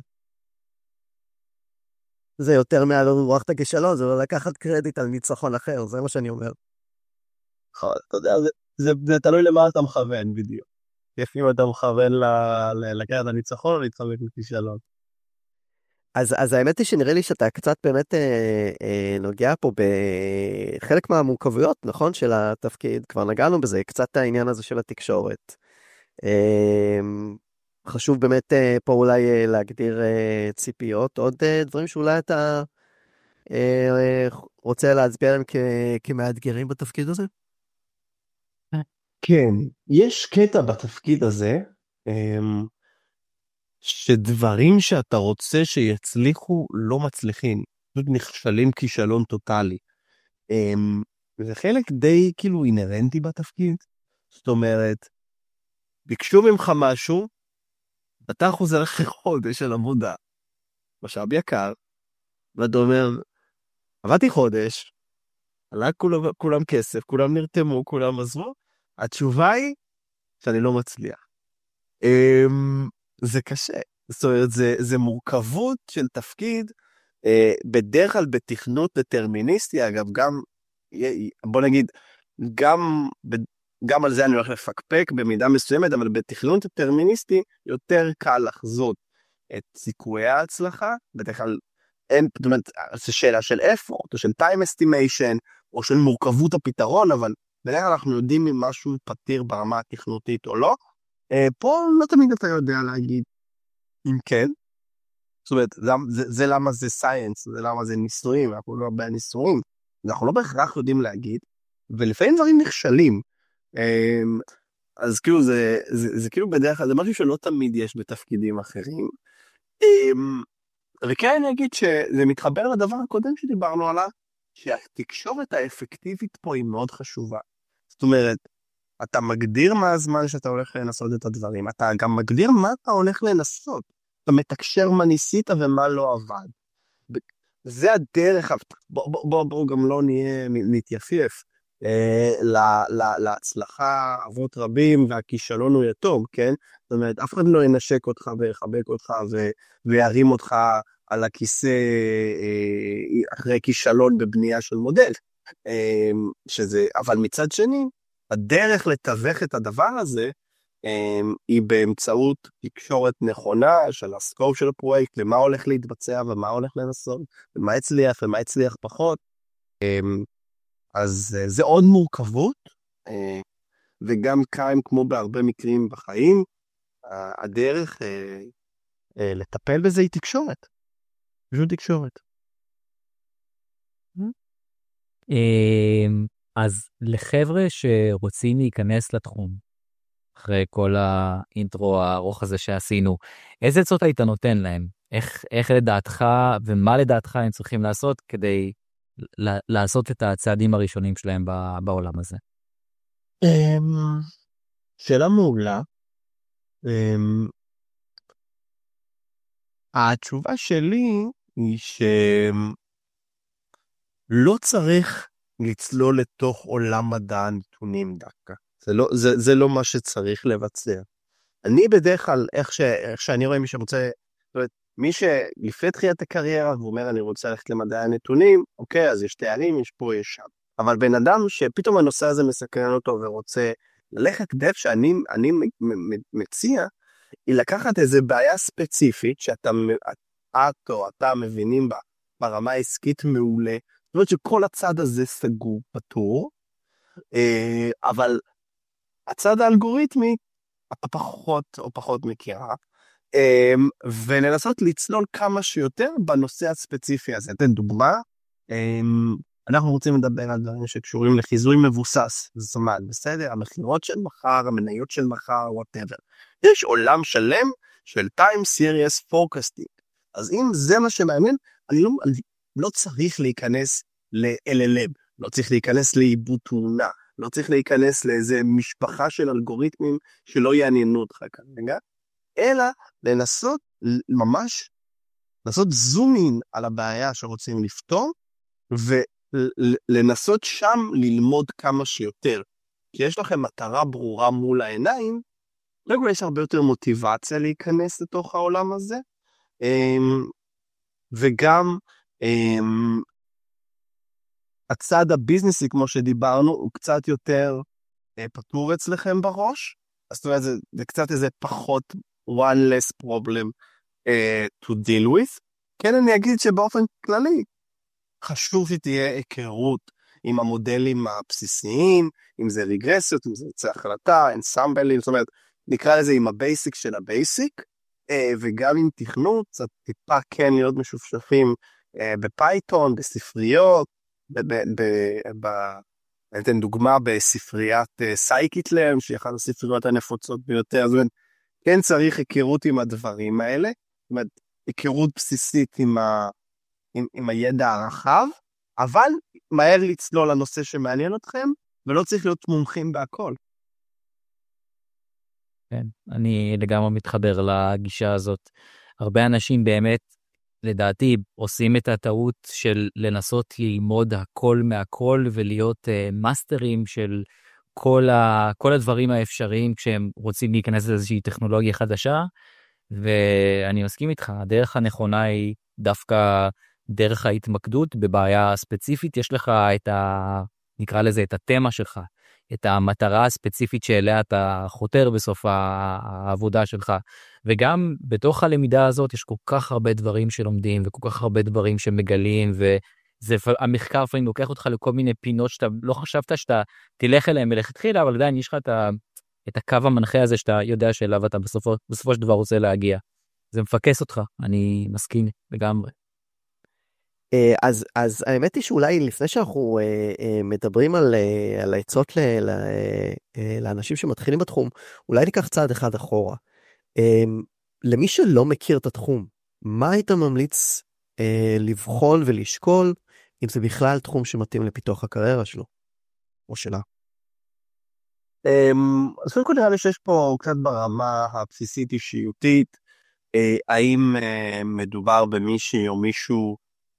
זה יותר מעל למרוח את הכישלון, זה לא לקחת קרדיט על ניצחון אחר, זה מה שאני אומר. אתה יודע, זה תלוי למה אתה מכוון בדיוק. אם אתה מכוון לקחת הניצחון או להתחמק לכישלון. אז האמת היא שנראה לי שאתה קצת באמת נוגע פה בחלק מהמורכבויות, נכון, של התפקיד, כבר נגענו בזה, קצת העניין הזה של התקשורת. חשוב באמת פה אולי להגדיר ציפיות, עוד דברים שאולי אתה רוצה להצביע עליהם כמאתגרים בתפקיד הזה? כן, יש קטע בתפקיד הזה, שדברים שאתה רוצה שיצליחו לא מצליחים, פשוט נכשלים כישלון טוטלי. זה חלק די כאילו אינרנטי בתפקיד, זאת אומרת, ביקשו ממך משהו, אתה חוזר אחרי חודש על עבודה, משאב יקר, ואתה אומר, עבדתי חודש, עלה כולם כסף, כולם נרתמו, כולם עזבו, התשובה היא שאני לא מצליח. זה קשה, זאת אומרת, זה מורכבות של תפקיד, בדרך כלל בתכנות דטרמיניסטי, אגב, גם, בוא נגיד, גם על זה אני הולך לפקפק במידה מסוימת, אבל בתכנות דטרמיניסטי יותר קל לחזות את סיכויי ההצלחה, בדרך כלל אין, זאת אומרת, זו שאלה של effort, או של time estimation, או של מורכבות הפתרון, אבל בדרך כלל אנחנו יודעים אם משהו פתיר ברמה התכנותית או לא. פה לא תמיד אתה יודע להגיד אם כן. זאת אומרת, זה למה זה סייאנס, זה למה זה ניסויים, אנחנו לא הרבה ניסויים, אנחנו לא בהכרח יודעים להגיד, ולפעמים דברים נכשלים. אז כאילו זה כאילו בדרך כלל, זה משהו שלא תמיד יש בתפקידים אחרים. וכן אני אגיד שזה מתחבר לדבר הקודם שדיברנו עליו, שהתקשורת האפקטיבית פה היא מאוד חשובה. זאת אומרת, אתה מגדיר מה הזמן שאתה הולך לנסות את הדברים, אתה גם מגדיר מה אתה הולך לנסות, אתה מתקשר מה ניסית ומה לא עבד. זה הדרך, בואו גם לא נתייפייף, להצלחה אבות רבים והכישלון הוא יתום, כן? זאת אומרת, אף אחד לא ינשק אותך ויחבק אותך וירים אותך על הכיסא אחרי כישלון בבנייה של מודל. אבל מצד שני, הדרך לתווך את הדבר הזה, היא באמצעות תקשורת נכונה של הסקופ של הפרויקט, למה הולך להתבצע ומה הולך לנסות, ומה הצליח פחות. אז זה עוד מורכבות, וגם כאן, כמו בהרבה מקרים בחיים, הדרך לטפל בזה היא תקשורת. פשוט תקשורת. אז לחבר'ה שרוצים להיכנס לתחום, אחרי כל האינטרו הארוך הזה שעשינו, איזה עצות היית נותן להם? איך לדעתך ומה לדעתך הם צריכים לעשות כדי לעשות את הצעדים הראשונים שלהם בעולם הזה? שאלה מעולה. התשובה שלי היא שלא צריך לצלול לתוך עולם מדע הנתונים דווקא. זה לא מה שצריך לבצע. אני בדרך כלל, איך שאני רואה מי שרוצה, זאת אומרת, מי שלפני תחילת הקריירה, והוא אומר, אני רוצה ללכת למדעי הנתונים, אוקיי, אז יש תארים, יש פה, יש שם. אבל בן אדם שפתאום הנושא הזה מסקרן אותו ורוצה ללכת דף שאני מציע, היא לקחת איזו בעיה ספציפית, שאתה או אתה מבינים בה, ברמה העסקית מעולה, זאת אומרת שכל הצד הזה סגור, פתור, אבל הצד האלגוריתמי, אתה פחות מכירה, ולנסות לצלול כמה שיותר בנושא הספציפי הזה. אתן דוגמה, אנחנו רוצים לדבר על דברים שקשורים לחיזוי מבוסס זמן, בסדר? המחירות של מחר, המניות של מחר, whatever. יש עולם שלם של time series forecasting. אז אם זה מה שמעניין, אני לא צריך להיכנס ל-LLM, לא צריך להיכנס לעיבוד תמונה, לא צריך להיכנס לאיזה משפחה של אלגוריתמים שלא יעניינו אותך כרגע, אלא לנסות ממש, לעשות זומין על הבעיה שרוצים לפתור, ולנסות שם ללמוד כמה שיותר. כי יש לכם מטרה ברורה מול העיניים, רגע יש הרבה יותר מוטיבציה להיכנס לתוך העולם הזה, וגם הצד הביזנסי, כמו שדיברנו, הוא קצת יותר פתור אצלכם בראש, אז זאת אומרת, זה קצת איזה פחות one less problem to deal with. כן, אני אגיד שבאופן כללי, חשוב שתהיה היכרות עם המודלים הבסיסיים, אם זה רגרסיות, אם זה יוצא החלטה, אנסמבלים, זאת אומרת, נקרא לזה עם הבייסיק של הבייסיק, וגם עם תכנות, קצת טיפה כן להיות משופשפים בפייתון, בספריות, אתן דוגמה בספריית סייקיטלרן, שהיא אחת הספריות הנפוצות ביותר, זאת אומרת, כן צריך היכרות עם הדברים האלה, זאת אומרת, היכרות בסיסית עם הידע הרחב, אבל מהר לצלול לנושא שמעניין אתכם, ולא צריך להיות מומחים בהכל. כן, אני לגמרי מתחבר לגישה הזאת. הרבה אנשים באמת, לדעתי, עושים את הטעות של לנסות ללמוד הכל מהכל, ולהיות מאסטרים של כל הדברים האפשריים, כשהם רוצים להיכנס לאיזושהי טכנולוגיה חדשה, ואני מסכים איתך, הדרך הנכונה היא דווקא דרך ההתמקדות בבעיה ספציפית. יש לך נקרא לזה את התמה שלך, את המטרה הספציפית שאליה אתה חותר בסוף העבודה שלך. וגם בתוך הלמידה הזאת יש כל כך הרבה דברים שלומדים, וכל כך הרבה דברים שמגלים, המחקר לפעמים לוקח אותך לכל מיני פינות שאתה לא חשבת שאתה תלך אליהם מלכתחילה, אבל עדיין יש לך את הקו המנחה הזה שאתה יודע שאליו אתה בסופו של דבר רוצה להגיע. זה מפקס אותך, אני מסכים לגמרי. אז האמת היא שאולי לפני שאנחנו מדברים על העצות לאנשים שמתחילים בתחום, אולי ניקח צעד אחד אחורה. למי שלא מכיר את התחום, מה היית ממליץ לבחון ולשקול, אם זה בכלל תחום שמתאים לפיתוח הקריירה שלו, או שלה? אז קודם כל נראה לי שיש פה קצת ברמה הבסיסית אישיותית, האם מדובר במישהי או מישהו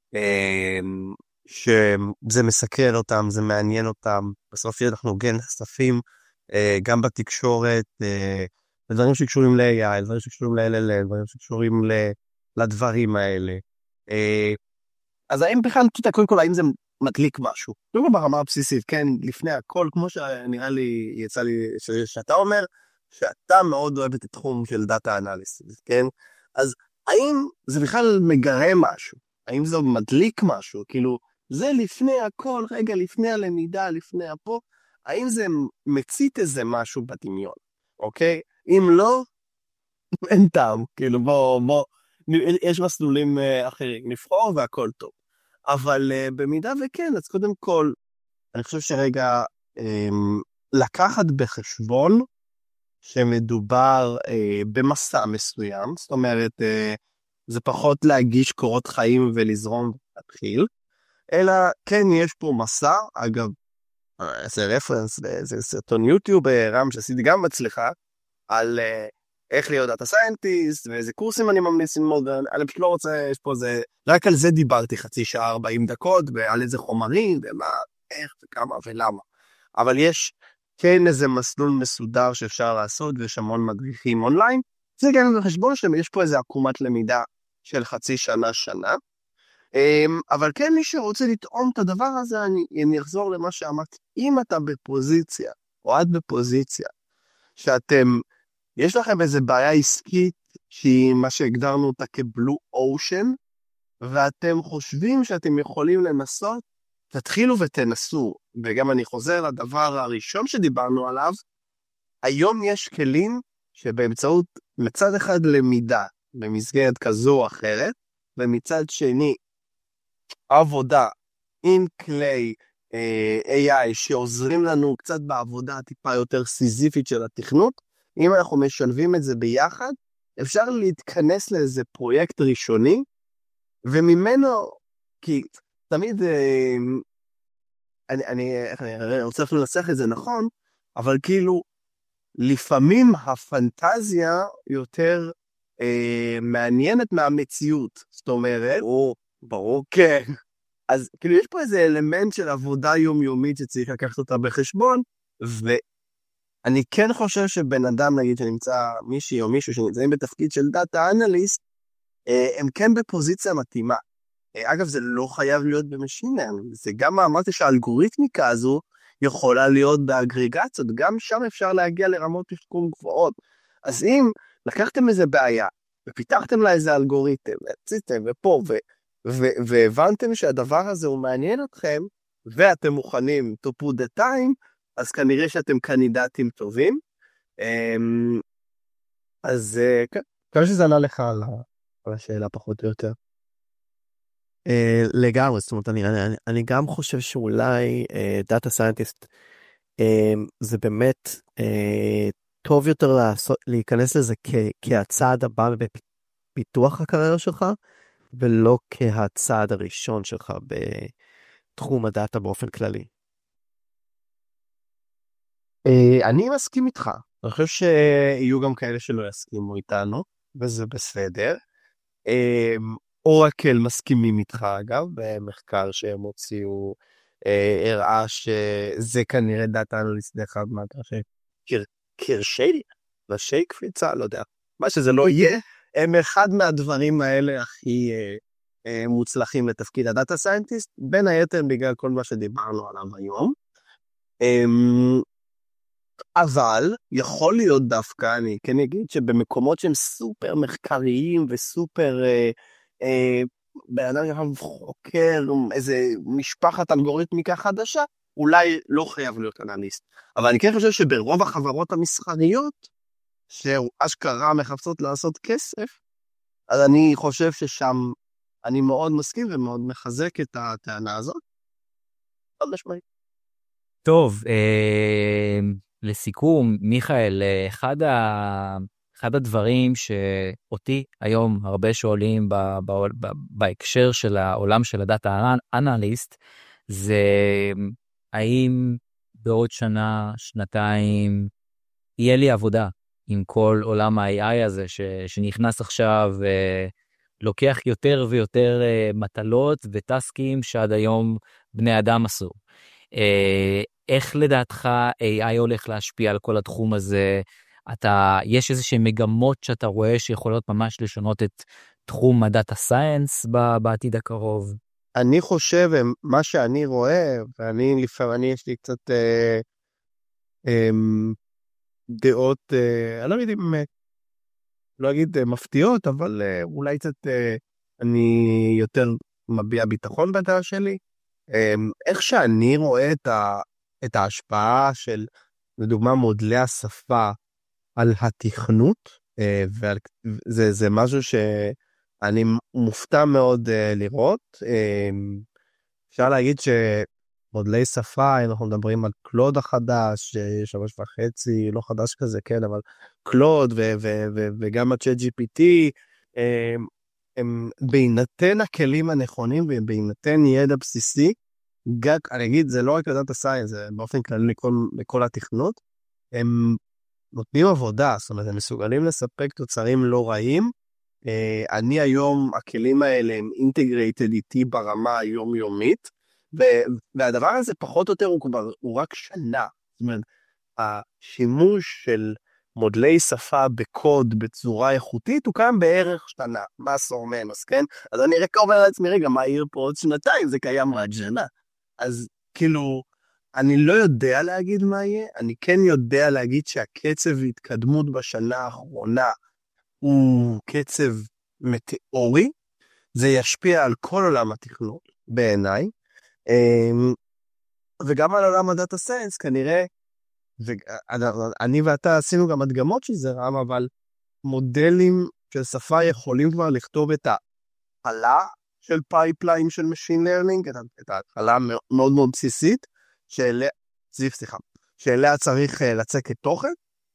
שזה מסקרן אותם, זה מעניין אותם, בסוף אנחנו כן נחשפים גם בתקשורת, לדברים שקשורים ל-AI, לדברים שקשורים ל-LLM, לדברים שקשורים לדברים האלה. אז האם בכלל, קודם כל, האם זה מדליק משהו? קודם כל ברמה הבסיסית, כן, לפני הכל, כמו שנראה לי, יצא לי, שאתה אומר, שאתה מאוד אוהב את התחום של דאטה אנליסיס, כן? אז האם זה בכלל מגרה משהו? האם זה מדליק משהו? כאילו, זה לפני הכל, רגע, לפני הלמידה, לפני הפה, האם זה מצית איזה משהו בדמיון? אוקיי? אם לא, אין טעם, כאילו, בוא, יש מסלולים אחרים, נבחור והכל טוב. אבל במידה וכן, אז קודם כל, אני חושב שרגע, לקחת בחשבון, שמדובר במסע מסוים, זאת אומרת, זה פחות להגיש קורות חיים ולזרום ולהתחיל, אלא כן יש פה מסע, אגב, זה רפרנס, זה סרטון יוטיוב, רם שעשיתי גם מצליחה, על איך להיות דאטה סיינטיסט, ואיזה קורסים אני ממליץ ללמוד, אני פשוט לא רוצה, יש פה זה, רק על זה דיברתי חצי שעה 40 דקות, ועל איזה חומרים, ומה, איך וכמה ולמה. אבל יש כן איזה מסלול מסודר שאפשר לעשות, ויש המון מדריכים אונליין, זה גם בחשבון שיש פה איזה עקומת למידה של חצי שנה, אבל כן מי שרוצה לטעום את הדבר הזה, אני אחזור למה שאמרתי, אם אתה בפוזיציה, או את בפוזיציה, יש לכם איזה בעיה עסקית, שהיא מה שהגדרנו אותה כבלו אושן, ואתם חושבים שאתם יכולים לנסות, תתחילו ותנסו, וגם אני חוזר לדבר הראשון שדיברנו עליו, היום יש כלים שבאמצעות מצד אחד למידה, במסגרת כזו או אחרת, ומצד שני עבודה עם כלי AI שעוזרים לנו קצת בעבודה טיפה יותר סיזיפית של התכנות, אם אנחנו משלבים את זה ביחד, אפשר להתכנס לאיזה פרויקט ראשוני, וממנו, כי תמיד, אני רוצה אפילו לנסח את זה נכון, אבל כאילו, לפעמים הפנטזיה יותר מעניינת מהמציאות, זאת אומרת, ברור, כן. אז כאילו יש פה איזה אלמנט של עבודה יומיומית שצריך לקחת אותה בחשבון, ואני כן חושב שבן אדם, נגיד שנמצא מישהי או מישהו שנמצאים בתפקיד של דאטה אנליסט, הם כן בפוזיציה מתאימה. אגב, זה לא חייב להיות במשין, זה גם אמרתי שהאלגוריתמיקה הזו יכולה להיות באגריגציות, גם שם אפשר להגיע לרמות תחכום גבוהות. אז אם לקחתם איזה בעיה, ופיתחתם לה איזה אלגוריתם, ועשיתם ופה, והבנתם שהדבר הזה הוא מעניין אתכם, ואתם מוכנים to put the time, אז כנראה שאתם קנדידטים טובים. אז כאן שזה ענה לך על השאלה פחות או יותר. לגמרי, זאת אומרת, אני גם חושב שאולי דאטה סיינטיסט זה באמת טוב יותר להיכנס לזה כהצעד הבא בפיתוח הקריירה שלך, ולא כהצעד הראשון שלך בתחום הדאטה באופן כללי. אני מסכים איתך. אני חושב שיהיו גם כאלה שלא יסכימו איתנו, וזה בסדר. אורקל מסכימים איתך, אגב, במחקר שהם הוציאו, הראה שזה כנראה דאטה אנליסט אחד קרשי, ראשי קפיצה, לא יודע, מה שזה לא יהיה, הם אחד מהדברים האלה הכי מוצלחים לתפקיד הדאטה סיינטיסט, בין היתר בגלל כל מה שדיברנו עליו היום. אבל יכול להיות דווקא, אני כן אגיד שבמקומות שהם סופר מחקריים וסופר בן אדם חוקר איזה משפחת אלגוריתמיקה חדשה, אולי לא חייב להיות אנליסט. אבל אני כן חושב שברוב החברות המסחריות, שאשכרה מחפשות לעשות כסף, אז אני חושב ששם אני מאוד מסכים ומאוד מחזק את הטענה הזאת. עוד משמעית. טוב, לסיכום, מיכאל, אחד הדברים שאותי היום הרבה שואלים בהקשר של העולם של הדאטה אנליסט, זה האם בעוד שנה, שנתיים, יהיה לי עבודה עם כל עולם ה-AI הזה שנכנס עכשיו, לוקח יותר ויותר מטלות וטסקים שעד היום בני אדם עשו. איך לדעתך AI הולך להשפיע על כל התחום הזה? יש איזושהי מגמות שאתה רואה שיכולות ממש לשנות את תחום הדאטה סיינס בעתיד הקרוב? אני חושב, מה שאני רואה, ואני לפעמים, יש לי קצת דעות, אני לא יודע אם, לא אגיד מפתיעות, אבל אולי קצת אני יותר מביע ביטחון בדעה שלי. איך שאני רואה את ההשפעה של, לדוגמה, מודלי השפה על התכנות, זה משהו שאני מופתע מאוד לראות. אפשר להגיד שמודלי שפה, אנחנו מדברים על קלוד החדש, 3.5, לא חדש כזה, כן, אבל קלוד וגם ה-Chat GPT, הם בהינתן הכלים הנכונים ובהינתן ידע בסיסי, אני אגיד, זה לא רק לדעת הסיינס, זה באופן כללי לכל התכנות, הם נותנים עבודה, זאת אומרת, הם מסוגלים לספק תוצרים לא רעים. אני היום, הכלים האלה הם integrated איתי ברמה היומיומית, והדבר הזה פחות או יותר הוא רק שנה. זאת אומרת, השימוש של מודלי שפה בקוד בצורה איכותית, הוא קיים בערך שנה, מעשור ממש, כן? אז אני רק אומר לעצמי, רגע, מה יהיה פה עוד שנתיים? זה קיים רק שנה. אז כאילו, אני לא יודע להגיד מה יהיה, אני כן יודע להגיד שהקצב התקדמות בשנה האחרונה הוא קצב מטאורי, זה ישפיע על כל עולם התכנות בעיניי, וגם על עולם הדאטה סיינס כנראה, אני ואתה עשינו גם הדגמות של זה רם, אבל מודלים של שפה יכולים כבר לכתוב את ההתחלה של פייפליין של Machine Learning, את ההתחלה מאוד מאוד בסיסית, שאליה צריך לצקת תוכן.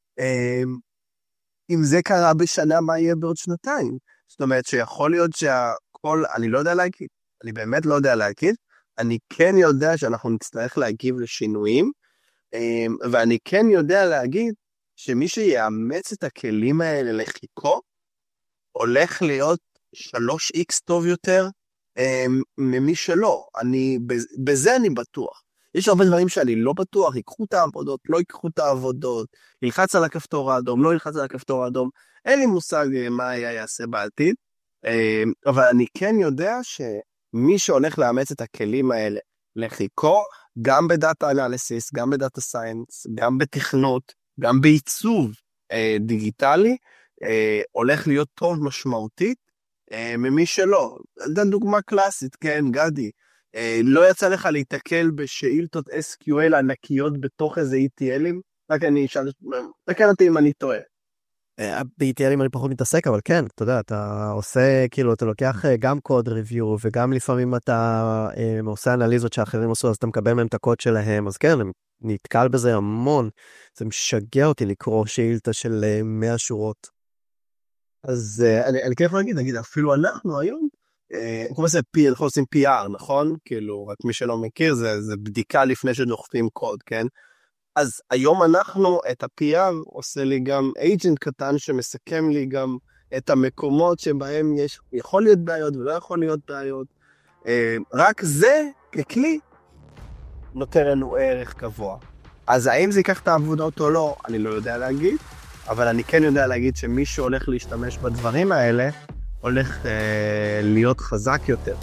אם זה קרה בשנה, מה יהיה בעוד שנתיים? זאת אומרת שיכול להיות שהכל, אני לא יודע להגיד, אני באמת לא יודע להגיד, אני כן יודע שאנחנו נצטרך להגיב לשינויים, ואני כן יודע להגיד שמי שיאמץ את הכלים האלה לחיקו, הולך להיות 3x טוב יותר ממי שלא. בזה אני בטוח. יש הרבה דברים שאני לא בטוח, ייקחו את העבודות, לא ייקחו את העבודות, ילחץ על הכפתור האדום, לא ילחץ על הכפתור האדום, אין לי מושג מה היה יעשה בעתיד, אבל אני כן יודע שמי שהולך לאמץ את הכלים האלה לחיקו, גם בדאטה אנליסיס, גם בדאטה סיינס, גם בתכנות, גם בעיצוב דיגיטלי, הולך להיות טוב משמעותית ממי שלא. זו דוגמה קלאסית, כן, גדי, לא יצא לך להתקל בשאילתות SQL ענקיות בתוך איזה ETLים? רק אני אשאל, תקן אותי אם אני טועה. ב-ETLים אני פחות מתעסק, אבל כן, אתה יודע, אתה עושה, כאילו, אתה לוקח גם קוד ריוויו, וגם לפעמים אתה עושה אנליזות שאחרים עשו, אז אתה מקבל מהם את הקוד שלהם, אז כן, אני נתקל בזה המון, זה משגע אותי לקרוא שאילתה של 100 שורות. אז אני כן יכול להגיד, נגיד, אפילו אנחנו היום, כמו זה, אנחנו עושים PR, נכון? כאילו, רק מי שלא מכיר, זה בדיקה לפני שדוחפים קוד, כן? אז היום אנחנו, את ה-PR עושה לי גם agent קטן שמסכם לי גם את המקומות שבהם יכול להיות בעיות ולא יכול להיות בעיות. רק זה, ככלי, נותן לנו ערך גבוה. אז האם זה ייקח את העבודות או לא, אני לא יודע להגיד, אבל אני כן יודע להגיד שמי שהולך להשתמש בדברים האלה, הולך להיות חזק יותר.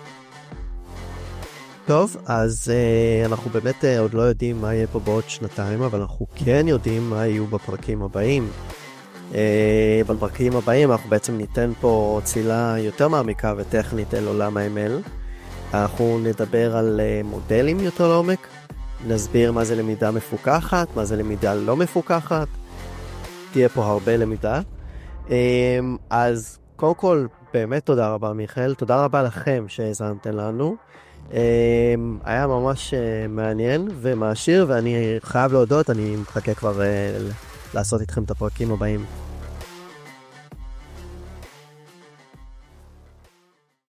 טוב, אז אנחנו באמת עוד לא יודעים מה יהיה פה בעוד שנתיים, אבל אנחנו כן יודעים מה יהיו בפרקים הבאים. בפרקים הבאים אנחנו בעצם ניתן פה צילה יותר מעמיקה וטכנית אל עולם ה-ML. אנחנו נדבר על מודלים יותר לעומק, נסביר מה זה למידה מפוקחת, מה זה למידה לא מפוקחת, תהיה פה הרבה למידה. אז קודם כל, באמת תודה רבה מיכאל, תודה רבה לכם שהזמנתם לנו. היה ממש מעניין ומעשיר, ואני חייב להודות, אני מחכה כבר לעשות איתכם את הפרקים הבאים.